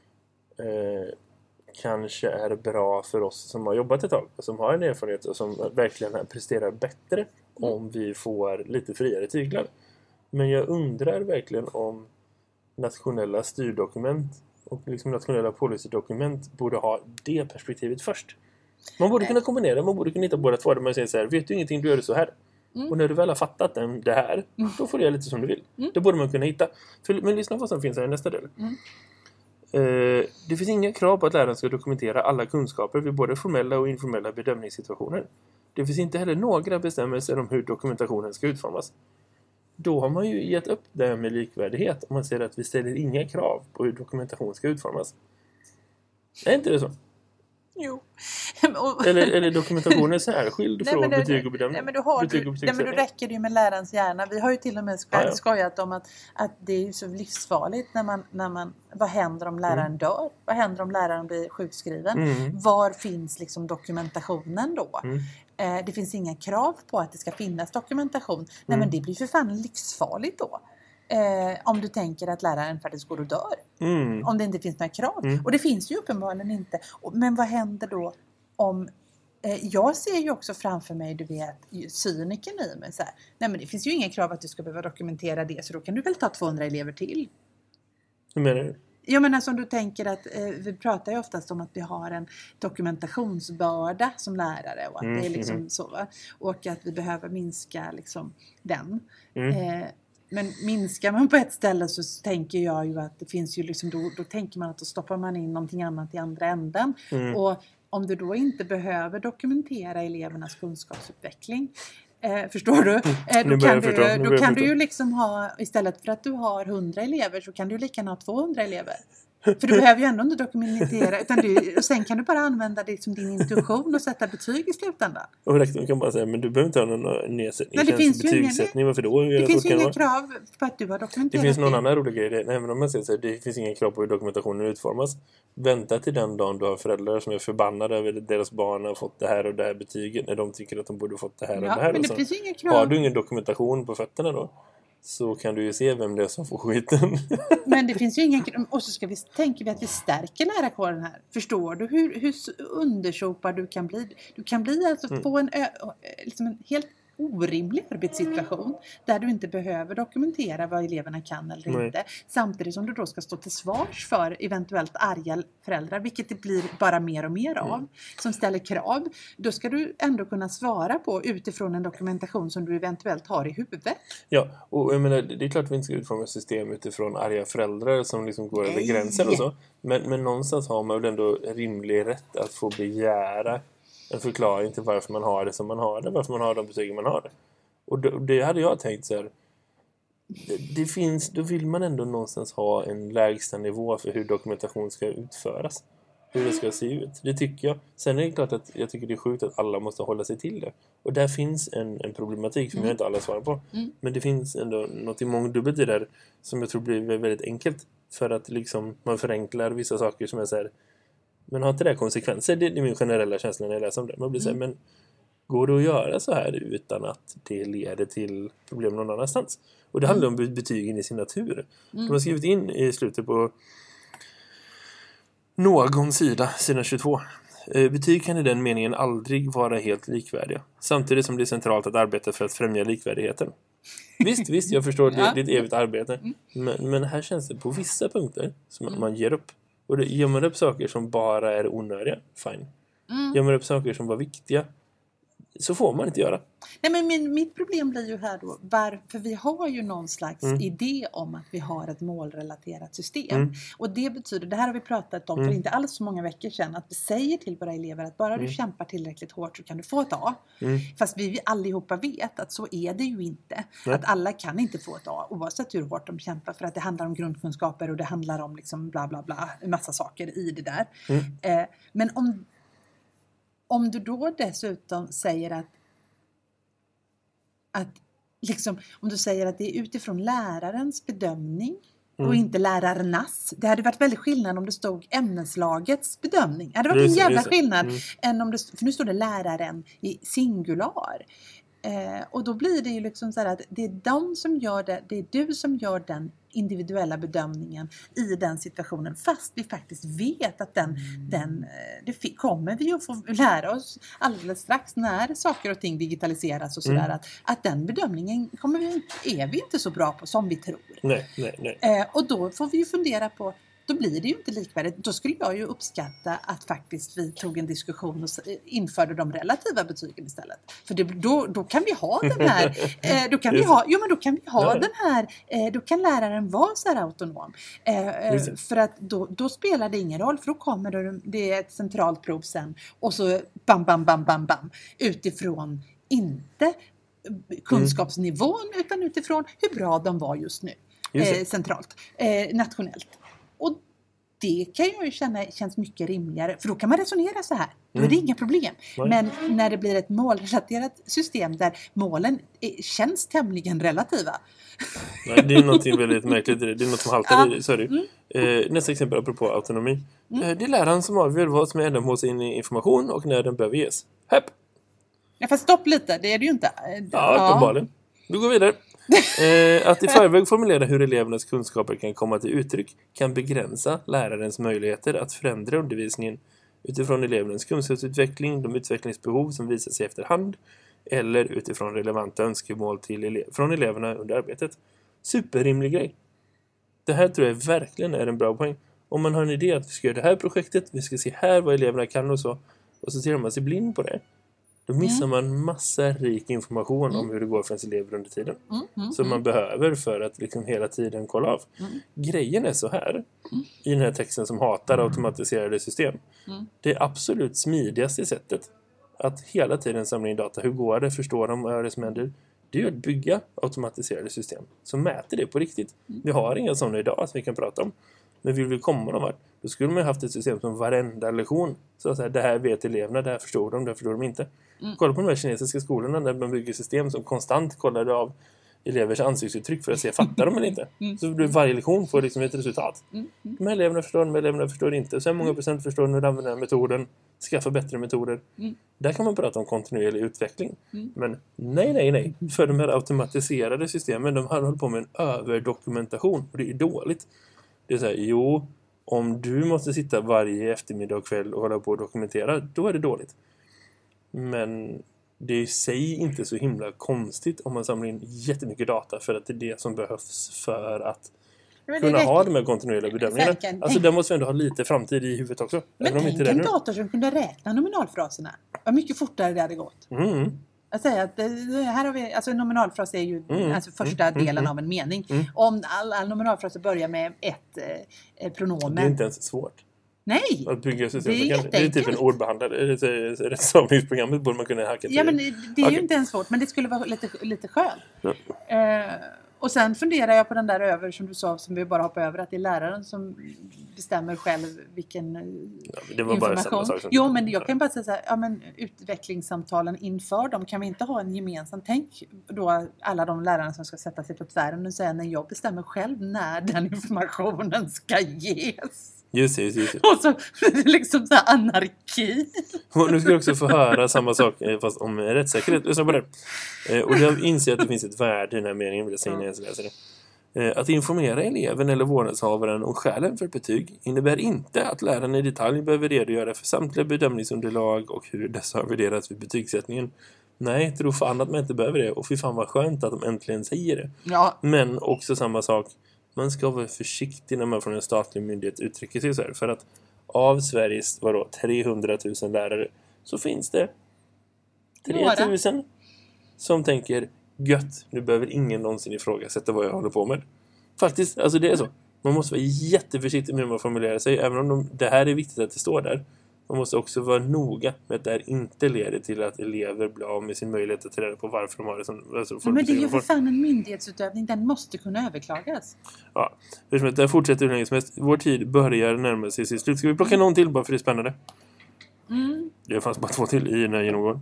Speaker 1: eh, kanske är bra för oss som har jobbat ett tag. Som har en erfarenhet och som verkligen presterar bättre mm. om vi får lite friare tyglar. Men jag undrar verkligen om nationella styrdokument och liksom nationella policydokument borde ha det perspektivet först. Man borde kunna kombinera, man borde kunna hitta båda två där man säger så här, vet du ingenting, du gör det så här. Mm. Och när du väl har fattat den, det här, mm. då får du göra lite som du vill. Mm. Det borde man kunna hitta. För, men lyssna på vad som finns här i nästa del. Mm. Uh, det finns inga krav på att läraren ska dokumentera alla kunskaper vid både formella och informella bedömningssituationer. Det finns inte heller några bestämmelser om hur dokumentationen ska utformas. Då har man ju gett upp det här med likvärdighet om man säger att vi ställer inga krav på hur dokumentation ska utformas. Är inte det så?
Speaker 2: Jo.
Speaker 1: Eller, eller dokumentationen särskild från
Speaker 2: nej,
Speaker 1: betyg och bedömning?
Speaker 2: Nej, men, du har,
Speaker 1: betyg och
Speaker 2: nej, men då räcker det ju med lärarens hjärna. Vi har ju till och med skoj, ja, ja. skojat om att, att det är så livsfarligt när man, när man... Vad händer om läraren mm. dör? Vad händer om läraren blir sjukskriven? Mm. Var finns liksom dokumentationen då? Mm. Eh, det finns inga krav på att det ska finnas dokumentation. Mm. Nej, men det blir för fan livsfarligt då. Eh, om du tänker att läraren faktiskt går och dör. Mm. Om det inte finns några krav. Mm. Och det finns ju uppenbarligen inte. Men vad händer då om... Eh, jag ser ju också framför mig, du vet, cyniken i mig. Så här, nej, men det finns ju inga krav att du ska behöva dokumentera det. Så då kan du väl ta tvåhundra elever till.
Speaker 1: Hur menar du?
Speaker 2: Jag menar, som du tänker att eh, vi pratar ju oftast om att vi har en dokumentationsbörda som lärare. Och att mm. det är liksom mm. så. Va? Och att vi behöver minska liksom den. Mm. Eh, Men minskar man på ett ställe så tänker jag ju att det finns ju liksom, då, då tänker man att då stoppar man in någonting annat i andra änden. Mm. Och om du då inte behöver dokumentera elevernas kunskapsutveckling, eh, förstår du? Eh, då kan, du, då kan du ju liksom ha, istället för att du har hundra elever så kan du lika gärna ha tvåhundra elever. För du behöver ju ändå inte dokumentera. Utan du, och sen kan du bara använda det som din intuition och sätta betyg i slutändan.
Speaker 1: Och rektorn kan bara säga, men du behöver inte ha någon nedsättning.
Speaker 2: Nej, det finns ju
Speaker 1: betygssättning. Varför då?
Speaker 2: Det finns ju inga krav på att du har dokumenterat det.
Speaker 1: Det finns någon annan rolig grej. Även om man säger så här, det finns inga krav på hur dokumentationen utformas. Vänta till den dagen du har föräldrar som är förbannade över att deras barn har fått det här och det här betyget. När de tycker att de borde fått det här och
Speaker 2: ja,
Speaker 1: det här.
Speaker 2: Men det
Speaker 1: så.
Speaker 2: finns inga krav.
Speaker 1: Har du ingen dokumentation på fötterna då? Så kan du ju se vem det är som får skiten.
Speaker 2: Men det finns ju ingen... Och så ska vi, tänker vi att vi stärker lärarkåren här. Förstår du hur, hur undersopad du kan bli? Du kan bli alltså mm. få en, liksom en helt orimlig arbetssituation där du inte behöver dokumentera vad eleverna kan eller Nej. inte. Samtidigt som du då ska stå till svars för eventuellt arga föräldrar, vilket det blir bara mer och mer av, mm. som ställer krav. Då ska du ändå kunna svara på utifrån en dokumentation som du eventuellt har i huvudet.
Speaker 1: Ja, och jag menar, det är klart att vi inte ska utforma ett system utifrån arga föräldrar som liksom går över gränsen och så. Men, men någonstans har man väl ändå rimlig rätt att få begära en förklaring till varför man har det som man har det. Varför man har de betygen man har det. Och det, det hade jag tänkt så här. Det, det finns, då vill man ändå någonstans ha en lägsta nivå för hur dokumentation ska utföras. Hur det ska se ut. Det tycker jag. Sen är det klart att jag tycker det är sjukt att alla måste hålla sig till det. Och där finns en, en problematik som mm. jag inte alla svarar på. Mm. Men det finns ändå något i mångdubbelt i där som jag tror blir väldigt enkelt. För att liksom man förenklar vissa saker som är så här. Men har inte det konsekvenser? Det är min generella känsla när jag läser om det. Man blir mm. så här, men går det att göra så här utan att det leder till problem någon annanstans? Och det handlar mm. om betygen i sin natur. Mm. De har skrivit in i slutet på någon sida, sidan tjugotvå. Betyg kan i den meningen aldrig vara helt likvärdiga. Samtidigt som det är centralt att arbeta för att främja likvärdigheten. Visst, visst, jag förstår det, det är ett evigt arbete. Mm. Men, men här känns det på vissa punkter som mm. man ger upp. Och det ger man upp saker som bara är onödiga, fine. Mm. Ger man upp saker som var viktiga, så får man inte göra.
Speaker 2: Nej, men min, mitt problem blir ju här då, varför vi har ju någon slags mm. idé om att vi har ett målrelaterat system. Mm. Och det betyder, det här har vi pratat om mm. för inte alls så många veckor sedan, att vi säger till våra elever att bara mm. du kämpar tillräckligt hårt så kan du få ett A. Mm. Fast vi allihopa vet att så är det ju inte. Nej. Att alla kan inte få ett A oavsett hur hårt de kämpar, för att det handlar om grundkunskaper och det handlar om liksom bla bla bla, en massa saker i det där. Mm. Eh, men om Om du då dessutom säger att, att liksom, om du säger att det är utifrån lärarens bedömning mm. och inte lärarnas. Det hade varit väldigt skillnad om det stod ämneslagets bedömning. Det hade varit en jävla skillnad mm. än om det, för nu står det läraren i singular. Eh, och då blir det ju liksom så här att det är de som gör det, det är du som gör den individuella bedömningen i den situationen, fast vi faktiskt vet att den, den det kommer vi att få lära oss alldeles strax när saker och ting digitaliseras och sådär, mm. att, att den bedömningen kommer vi, är vi inte så bra på som vi tror.
Speaker 1: Nej, nej, nej.
Speaker 2: Eh, och då får vi ju fundera på, då blir det ju inte likvärdigt. Då skulle jag ju uppskatta att faktiskt vi tog en diskussion och införde de relativa betygen istället. För det, då, då kan vi ha den här, eh, då kan vi ha, jo men då kan vi ha ja. den här, eh, då kan läraren vara så här autonom. Eh, för att då, då spelar det ingen roll, för då kommer det, det är ett centralt prov sen och så bam, bam, bam, bam, bam, utifrån inte kunskapsnivån mm. utan utifrån hur bra de var just nu. Just eh, centralt, eh, nationellt. Och det kan jag ju känna känns mycket rimligare. För då kan man resonera så här. Då är det mm. inga problem. Nej. Men när det blir ett målrelaterat system där målen är, känns tämligen relativa.
Speaker 1: Nej, det är något väldigt märkligt. Det är något som haltar ja. i. Sorry. Mm. Eh, nästa exempel apropå autonomi. Mm. Eh, det är läraren som avgör vad som är ändamåls in i information och när den behöver ges. Hepp!
Speaker 2: Ja, fast stopp lite. Det är det ju inte.
Speaker 1: Ja, uppenbarligen. Vi går vidare. eh, att i förväg formulera hur elevernas kunskaper kan komma till uttryck kan begränsa lärarens möjligheter att förändra undervisningen utifrån elevernas kunskapsutveckling, de utvecklingsbehov som visar sig efterhand eller utifrån relevanta önskemål till ele- från eleverna under arbetet. Superrimlig grej. Det här tror jag verkligen är en bra poäng. Om man har en idé att vi ska göra det här projektet, vi ska se här vad eleverna kan och så, och så ser man sig blind på det. Då missar mm. man massa rik information mm. om hur det går för ens elever under tiden. Mm. Mm. Som man behöver för att liksom hela tiden kolla av. Mm. Grejen är så här. Mm. I den här texten som hatar automatiserade system. Mm. Det absolut smidigaste sättet att hela tiden samla in data. Hur går det? Förstår de vad det som händer? Det är att bygga automatiserade system som mäter det på riktigt. Mm. Vi har inga sådana idag som vi kan prata om. Men vill vi komma någon vart, då skulle man ju haft ett system som varenda lektion. Så att säga, det här vet eleverna, det här förstår de, det här förstår de inte. Mm. Kolla på de här kinesiska skolorna där man bygger system som konstant kollar av elevers ansiktsuttryck för att se, fattar de eller inte. Mm. Så varje lektion får liksom ett resultat. Mm. Mm. De här eleverna förstår, de här eleverna förstår inte. Så här många procent förstår hur de använder den här metoden. Skaffa bättre metoder. Mm. Där kan man prata om kontinuerlig utveckling. Mm. Men nej, nej, nej. För de här automatiserade systemen, de håller på med en överdokumentation. Och det är dåligt. Det är så här, jo, om du måste sitta varje eftermiddag och kväll och hålla på och dokumentera, då är det dåligt. Men det är i sig inte så himla konstigt om man samlar in jättemycket data, för att det är det som behövs för att kunna räcker... ha de här kontinuerliga bedömningarna. Kan... Alltså där måste vi ändå ha lite framtid i huvudet också.
Speaker 2: Men tänk inte en dator som kunde räkna nominalfraserna. Vad mycket fortare det hade gått. Mm. Jag säger att här har vi, alltså nominalfras är ju mm. alltså första mm. delen mm. av en mening. Mm. Om alla nominalfraser börjar med ett eh, pronomen.
Speaker 1: Det är inte ens svårt.
Speaker 2: Nej,
Speaker 1: att bygga system. Det är, det är typ en ordbehandlare. Rättsavningsprogrammet borde man kunna hacka till.
Speaker 2: Ja, men det, det är ju inte ens svårt, men det skulle vara lite, lite skönt. Ja. Eh, och sen funderar jag på den där över, som du sa, som vi bara hoppar över, att det är läraren som bestämmer själv vilken ja, det var information. Bara samma sak jo, men jag kan bara säga så här, ja, men utvecklingssamtalen inför dem, kan vi inte ha en gemensam tänk då, alla de lärarna som ska sätta sig på tvären och säga, när jag bestämmer själv när den informationen ska ges.
Speaker 1: Just det, just det.
Speaker 2: Och så blir det liksom så här anarki.
Speaker 1: Och nu ska jag också få höra samma sak, fast om rättssäkerhet. Lyssna på det. Och jag inser att det finns ett värde i den här meningen, vill jag säga när jag läser det. Att informera eleven eller vårdnadshavaren om skälen för ett betyg innebär inte att läraren i detalj behöver redogöra för samtliga bedömningsunderlag och hur dessa har värderats vid betygssättningen. Nej, tro fan att man inte behöver det. Och fy fan vad skönt att de äntligen säger det. Ja. Men också samma sak. Man ska vara försiktig när man från en statlig myndighet uttrycker sig så här. För att av Sveriges vadå, trehundratusen lärare så finns det tre tusen som tänker gött, nu behöver ingen någonsin ifrågasätta vad jag håller på med. Faktiskt, alltså det är så. Man måste vara jätteförsiktig med hur man formulerar sig. Även om de, det här är viktigt att det står där. Man måste också vara noga med att det här inte leder till att elever blir av med sin möjlighet att ta reda på varför de har det som... Alltså,
Speaker 2: ja, men det är ju för fan en myndighetsutövning. Den måste kunna överklagas.
Speaker 1: Ja, för som att det fortsätter hur länge som helst. Vår tid börjar närma sig sitt slut. Ska vi plocka någon till bara för det är spännande? Mm. Det fanns bara två till i den här genomgången.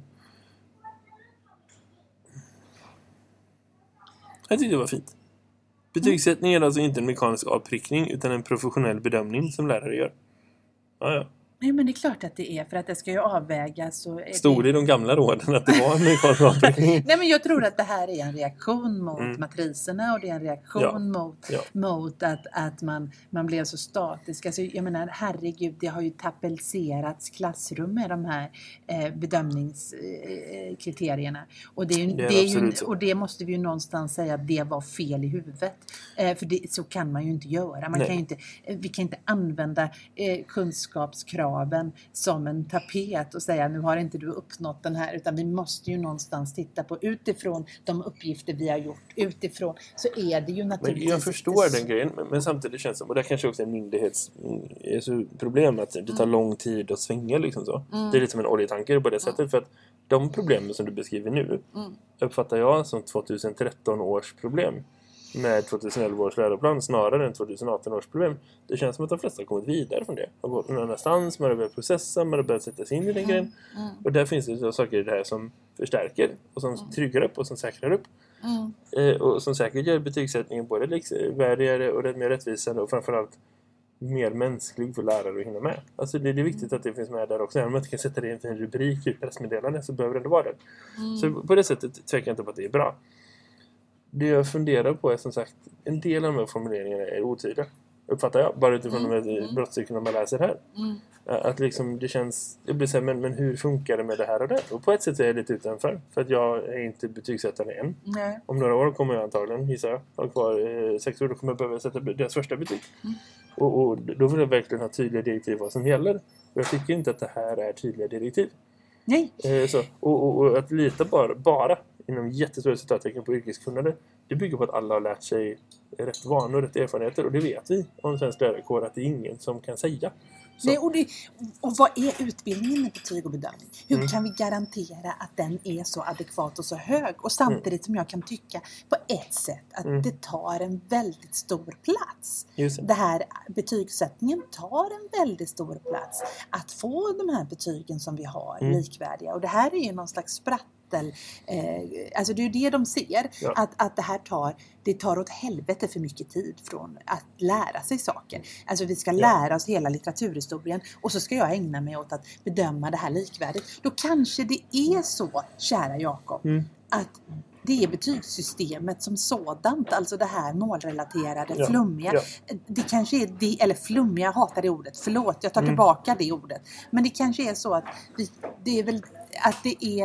Speaker 1: Jag tyckte det var fint. Betygssättning är alltså inte en mekanisk avprickning utan en professionell bedömning som lärare gör. Ja, ja.
Speaker 2: Nej, men det är klart att det är, för att det ska ju avvägas.
Speaker 1: Stod det i de gamla råden att det var en mekanisk avprickning?
Speaker 2: Nej, men jag tror att det här är en reaktion mot mm. matriserna och det är en reaktion ja. mot, ja. mot att, att man, man blev så statisk. Alltså, jag menar, herregud, det har ju tapetserats klassrum med de här eh, bedömningskriterierna. Eh, och, det är ju, det är det är ju, och det måste vi ju någonstans säga att det var fel i huvudet. Eh, för det, så kan man ju inte göra. Man kan ju inte, vi kan inte använda eh, kunskapskrav som en tapet och säga nu har inte du uppnått den här, utan vi måste ju någonstans titta på utifrån de uppgifter vi har gjort, utifrån så är det ju naturligtvis...
Speaker 1: Men jag förstår den grejen, men, men samtidigt känns det, och det kanske också är en myndighetsproblem att det tar lång tid att svänga liksom så. Mm. Det är lite som en oljetanker på det sättet, mm. för att de problemen som du beskriver nu mm. uppfattar jag som tjugohundratretton års problem med tjugoelva års läroplan snarare än tjugoarton års problem. Det känns som att de flesta har kommit vidare från det. Har gått någon annanstans, man har börjat processa, man har börjat sätta sig in i den grejen. Mm. Mm. Och där finns det så saker i det här som förstärker och som mm. tryggar upp och som säkrar upp. Mm. Eh, och som säkert gör betygssättningen både likvärdigare och mer rättvisande och framförallt mer mänsklig för lärare att hinna med. Alltså det, det är viktigt att det finns med där också. Även om man inte kan sätta det i en rubrik i ett pressmeddelande så behöver det ändå vara det. Mm. Så på det sättet tvekar jag inte på att det är bra. Det jag funderar på är som sagt, en del av de här formuleringarna är otydliga. Uppfattar jag, bara utifrån mm. de här brottsstyckena man läser här. Mm. Att liksom det känns, det blir så här, men, men hur funkar det med det här och det? Och på ett sätt är jag lite utanför. För att jag är inte betygsättare än. Nej. Om några år kommer jag antagligen, gissar jag, ha kvar eh, sex år, då kommer jag behöva sätta deras första betyg. Mm. Och, och då vill jag verkligen ha tydliga direktiv vad som gäller. Och jag tycker inte att det här är tydliga direktiv.
Speaker 2: Nej.
Speaker 1: Eh, så, och, och, och att lita bara, bara inom jättestora citattecken på yrkeskunnande, det bygger på att alla har lärt sig rätt vanor och rätt erfarenheter. Och det vet vi om svensk lärarkår att det är ingen som kan säga.
Speaker 2: Nej, och, det, och vad är utbildningen i betyg och bedömning? Hur
Speaker 1: Mm.
Speaker 2: kan vi garantera att den är så adekvat och så hög? Och samtidigt mm. som jag kan tycka på ett sätt att mm. det tar en väldigt stor plats.
Speaker 1: Just det.
Speaker 2: Det här betygssättningen tar en väldigt stor plats. Att få de här betygen som vi har
Speaker 1: Mm.
Speaker 2: likvärdiga. Och det här är ju någon slags spratt. Eh, alltså det är ju det de ser,
Speaker 1: ja.
Speaker 2: att, att det här tar det tar åt helvete för mycket tid från att lära sig saker. Alltså vi ska
Speaker 1: ja.
Speaker 2: lära oss hela litteraturhistorien och så ska jag ägna mig åt att bedöma det här likvärdigt. Då kanske det är så, kära Jakob, mm. att det är betygssystemet som sådant, alltså det här målrelaterade, ja. flummiga. Ja. Det kanske är det, eller flummiga, jag hatar det ordet, förlåt, jag tar mm. tillbaka det ordet. Men det kanske är så att vi, det är väl att det är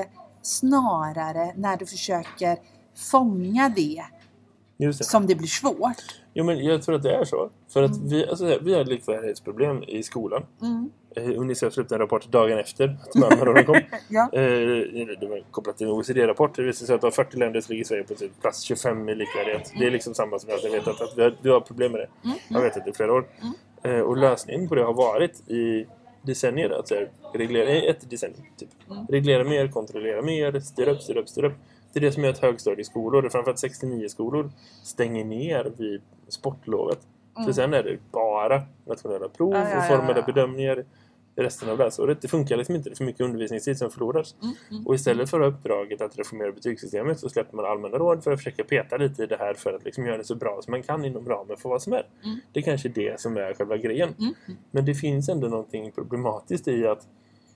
Speaker 2: snarare när du försöker fånga det,
Speaker 1: Just det
Speaker 2: som det blir svårt.
Speaker 1: Jo, men jag tror att det är så. För att mm. vi, alltså, vi har likvärdighetsproblem i skolan. Mm. Eh, Unicef släppte en rapport dagen efter att mamma kom.
Speaker 2: ja.
Speaker 1: eh, det var kopplat till en O E C D-rapport. Det visade sig att av fyrtio länder så ligger Sverige på plats tjugofem i likvärdighet. Mm. Det är liksom samma som jag har vetat att vi har, vi har problem med det. Mm. Jag har vetat det i flera år. Mm. Eh, och lösningen på det har varit i decennier, alltså reglera, ett decennium typ. Mm. Reglera mer, kontrollera mer, styra upp, styra upp, styra upp. Det är det som är att högstadieskolor, och framförallt sextionio skolor, stänger ner vid sportlovet. Mm. Så sen är det bara nationella prov ah, ja, och formella ja, ja. bedömningar resten av läsåret. Det funkar liksom inte, det är för mycket undervisningstid som förloras. Mm, mm, och istället för uppdraget att reformera betygssystemet så släpper man allmänna råd för att försöka peta lite i det här för att liksom göra det så bra som man kan inom ramen för vad som är. Mm. Det är kanske det som är själva grejen. Mm, mm. Men det finns ändå någonting problematiskt i att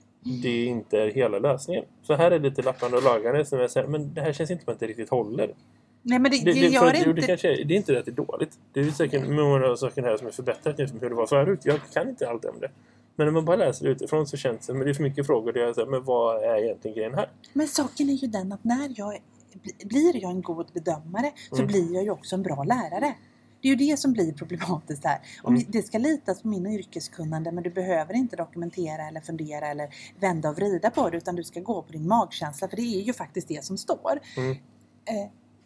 Speaker 1: det inte är hela lösningen. Så här är det lite lappande och lagande som jag säger, men det här känns inte som att det riktigt håller.
Speaker 2: Nej, men det, det,
Speaker 1: det, det
Speaker 2: gör
Speaker 1: det,
Speaker 2: inte...
Speaker 1: Det, kanske, det är inte det att det är dåligt. Det är säkert många saker här som är förbättrat jämfört med hur det var förut. Jag kan inte allt om det. Men när man bara läser utifrån så känns det, men det är för mycket frågor där jag säger, men vad är egentligen grejen här?
Speaker 2: Men saken är ju den att när jag blir jag en god bedömare så mm. blir jag ju också en bra lärare. Det är ju det som blir problematiskt här. Om mm. det ska litas på min yrkeskunnande, men du behöver inte dokumentera eller fundera eller vända och vrida på det, utan du ska gå på din magkänsla, för det är ju faktiskt det som står. Mm. Eh,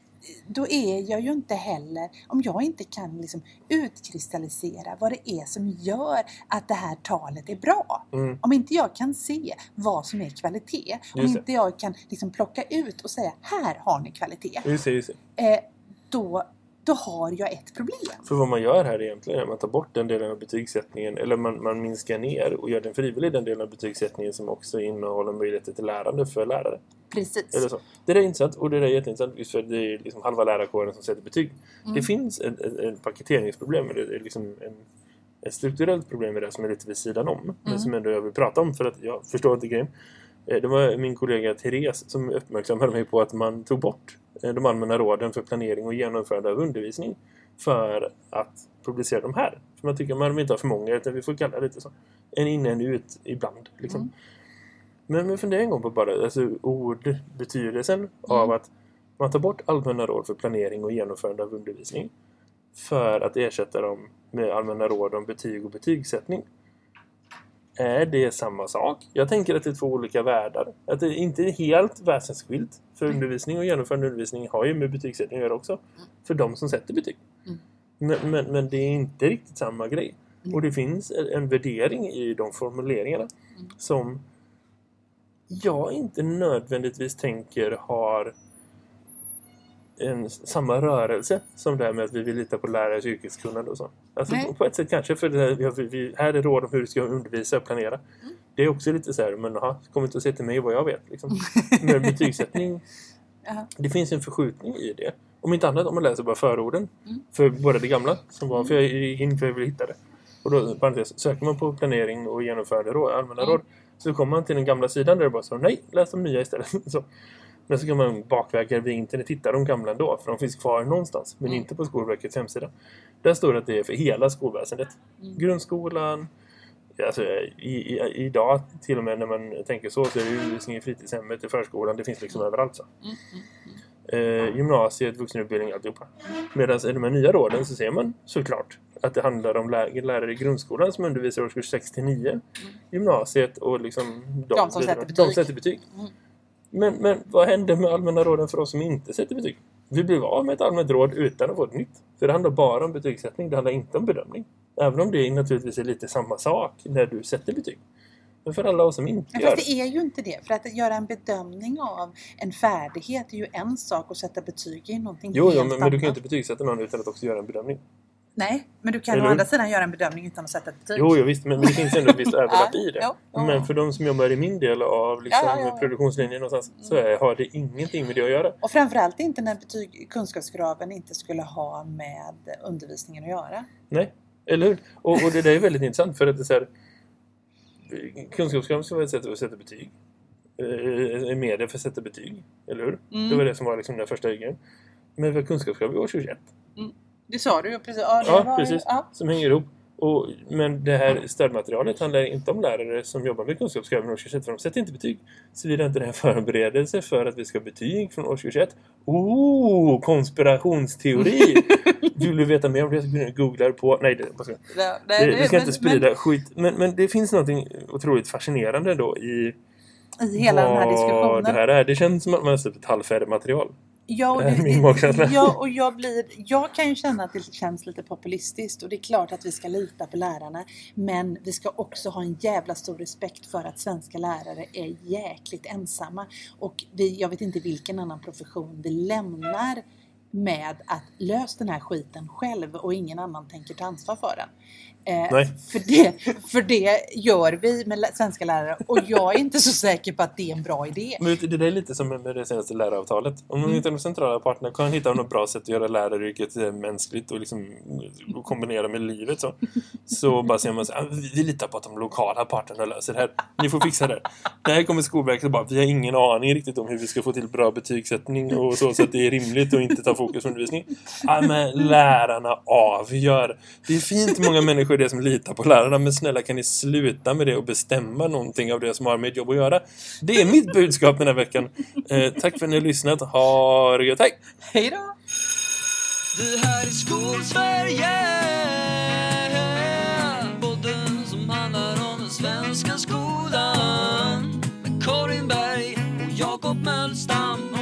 Speaker 2: då är jag ju inte heller, om jag inte kan liksom utkristallisera vad det är som gör att det här talet är bra. Mm. Om inte jag kan se vad som är kvalitet, om inte jag kan liksom plocka ut och säga, här har ni kvalitet.
Speaker 1: Just det, just det.
Speaker 2: Eh, då då har jag ett problem.
Speaker 1: För vad man gör här egentligen är att man tar bort den delen av betygssättningen, eller man, man minskar ner och gör den frivillig, den delen av betygssättningen som också innehåller möjligheter till lärande för lärare.
Speaker 2: Precis.
Speaker 1: Eller så. Det är intressant, och det är jätteintressant just för det är liksom halva lärarkåren som sätter betyg. Mm. Det finns ett, ett, ett paketeringsproblem, det är liksom en, ett strukturellt problem med det som är lite vid sidan om, mm. men som ändå jag vill prata om för att jag förstår inte grejen. Det var min kollega Therese som uppmärksammade mig på att man tog bort de allmänna råden för planering och genomförande av undervisning för att publicera de här. För man tycker att man inte har för många, utan vi får kalla det lite så. En in, en ut ibland. Liksom. Mm. Men man funderar en gång på bara alltså, ordbetydelsen mm. av att man tar bort allmänna råd för planering och genomförande av undervisning för att ersätta dem med allmänna råd om betyg och betygssättning. Är det samma sak? Jag tänker att det är två olika världar. Att det inte är helt väsensskilt. För undervisning och genomförande undervisning har ju med betygssättning att göra också. För de som sätter betyg. Mm. Men, men, men det är inte riktigt samma grej. Mm. Och det finns en värdering i de formuleringarna mm. som jag inte nödvändigtvis tänker har en, samma rörelse som det här med att vi vill lita på lärares yrkeskunnande och så. Alltså Nej. på ett sätt kanske, för det här, vi har, vi, här är råd om hur du ska undervisa och planera. Mm. Det är också lite så här, men aha, kom inte att se till mig vad jag vet. Liksom. Med betygssättning, uh-huh. det finns en förskjutning i det. Om inte annat, om man läser bara förorden. Mm. För bara det gamla, som var, för jag inför jag vill hitta det. Och då parentes, söker man på planering och genomförande råd, allmänna mm. råd, så kommer man till den gamla sidan där det bara så, nej, läs de nya istället. så. Men så kan man bakvägar via internet hitta de gamla ändå. För de finns kvar någonstans. Men mm. inte på Skolverkets hemsida. Där står det att det är för hela skolväsendet. Mm. Grundskolan. Alltså i, i, idag till och med när man tänker så. Så är det undervisning i fritidshemmet, i förskolan. Det finns liksom mm. överallt så. Mm. Mm. Eh, gymnasiet, vuxenutbildning, alltihopa. Medan i de här nya råden så ser man såklart att det handlar om lär- lärare i grundskolan som undervisar årskurs sex till nio. Mm. Gymnasiet och liksom
Speaker 2: de, de som sätter betyg.
Speaker 1: De sätter betyg. Mm. Men, men vad hände med allmänna råden för oss som inte sätter betyg? Vi blev av med ett allmänt råd utan att få ett nytt. För det handlar bara om betygssättning, det handlar inte om bedömning. Även om det naturligtvis är lite samma sak när du sätter betyg. Men för alla oss som inte
Speaker 2: ja,
Speaker 1: gör
Speaker 2: fast det är ju inte det. För att göra en bedömning av en färdighet är ju en sak, och sätta betyg i någonting
Speaker 1: jo,
Speaker 2: helt
Speaker 1: jo,
Speaker 2: annat.
Speaker 1: men, men du kan ju inte betygsätta någon utan att också göra en bedömning.
Speaker 2: Nej, men du kan
Speaker 1: Eller
Speaker 2: å
Speaker 1: hur?
Speaker 2: andra sidan göra en bedömning utan att sätta ett betyg.
Speaker 1: Jo, jo visst, men, men det finns ändå ett visst överlapp
Speaker 2: Ja,
Speaker 1: i det.
Speaker 2: jo, jo.
Speaker 1: Men för de som jobbar i min del av liksom,
Speaker 2: Ja, ja, ja.
Speaker 1: produktionslinjen någonstans, så är, har det ingenting med det att göra.
Speaker 2: Och framförallt inte när betyg, kunskapskraven inte skulle ha med undervisningen att göra.
Speaker 1: Nej, eller hur? Och, och det där är väldigt intressant, för att det är så här, kunskapskrav ska vara ett sätt att sätta betyg. Eh, medier för att sätta betyg, eller hur?
Speaker 2: Mm.
Speaker 1: Det var det som var liksom den första grejen. Men för kunskapskrav i årskurs ett.
Speaker 2: Mm. Det sa du ju precis. Ja, det
Speaker 1: Ja,
Speaker 2: var
Speaker 1: precis.
Speaker 2: Ju, ja.
Speaker 1: Som hänger ihop. Och, men det här stödmaterialet handlar inte om lärare som jobbar med kunskapskraven i årskurs ett, för de sätter inte betyg. Så det är inte det här förberedelse för att vi ska ha betyg från årskurs ett. Oh, konspirationsteori! Vill du veta mer om det så kan du googla på... Nej, det, vad ska jag?
Speaker 2: Ja, nej,
Speaker 1: det, vi ska
Speaker 2: men,
Speaker 1: inte sprida
Speaker 2: men,
Speaker 1: skit. Men, men det finns något otroligt fascinerande då i...
Speaker 2: I hela den här diskussionen.
Speaker 1: Det här är. Det känns som att man har sett ett halvfärdigt material.
Speaker 2: Ja, och,
Speaker 1: Det är
Speaker 2: det,
Speaker 1: min
Speaker 2: det,
Speaker 1: magkänsla.
Speaker 2: ja, och jag, blir, jag kan ju känna att det känns lite populistiskt, och det är klart att vi ska lita på lärarna, men vi ska också ha en jävla stor respekt för att svenska lärare är jäkligt ensamma, och vi, jag vet inte vilken annan profession vi lämnar med att lösa den här skiten själv och ingen annan tänker ta ansvar för den. Eh,
Speaker 1: Nej.
Speaker 2: För, det, för det gör vi med svenska lärare, och jag är inte så säker på att det är en bra idé.
Speaker 1: Men vet du, det där är lite som med det senaste läraravtalet. Om
Speaker 2: Mm.
Speaker 1: inte de centrala parterna kan hitta något bra sätt att göra läraryrket mänskligt och liksom och kombinera med livet så, så bara säger man så här, vi litar på att de lokala parterna löser det här. Ni får fixa det. Det här kommer Skolverket och bara, vi har ingen aning riktigt om hur vi ska få till bra betygssättning och så, så att det är rimligt och inte ta fokus på undervisning. Ja, men lärarna avgör. Det är fint många människor det som litar på lärarna, men snälla, kan ni sluta med det och bestämma någonting av det som har med ett jobb att göra? Det är mitt budskap den här veckan. Eh, tack för att ni har lyssnat. Ha det gött. Hej!
Speaker 2: Hej då!
Speaker 3: Det här är Skolsverige, podden som handlar om den svenska skolan, med Karin Berg och Jakob Mölstam.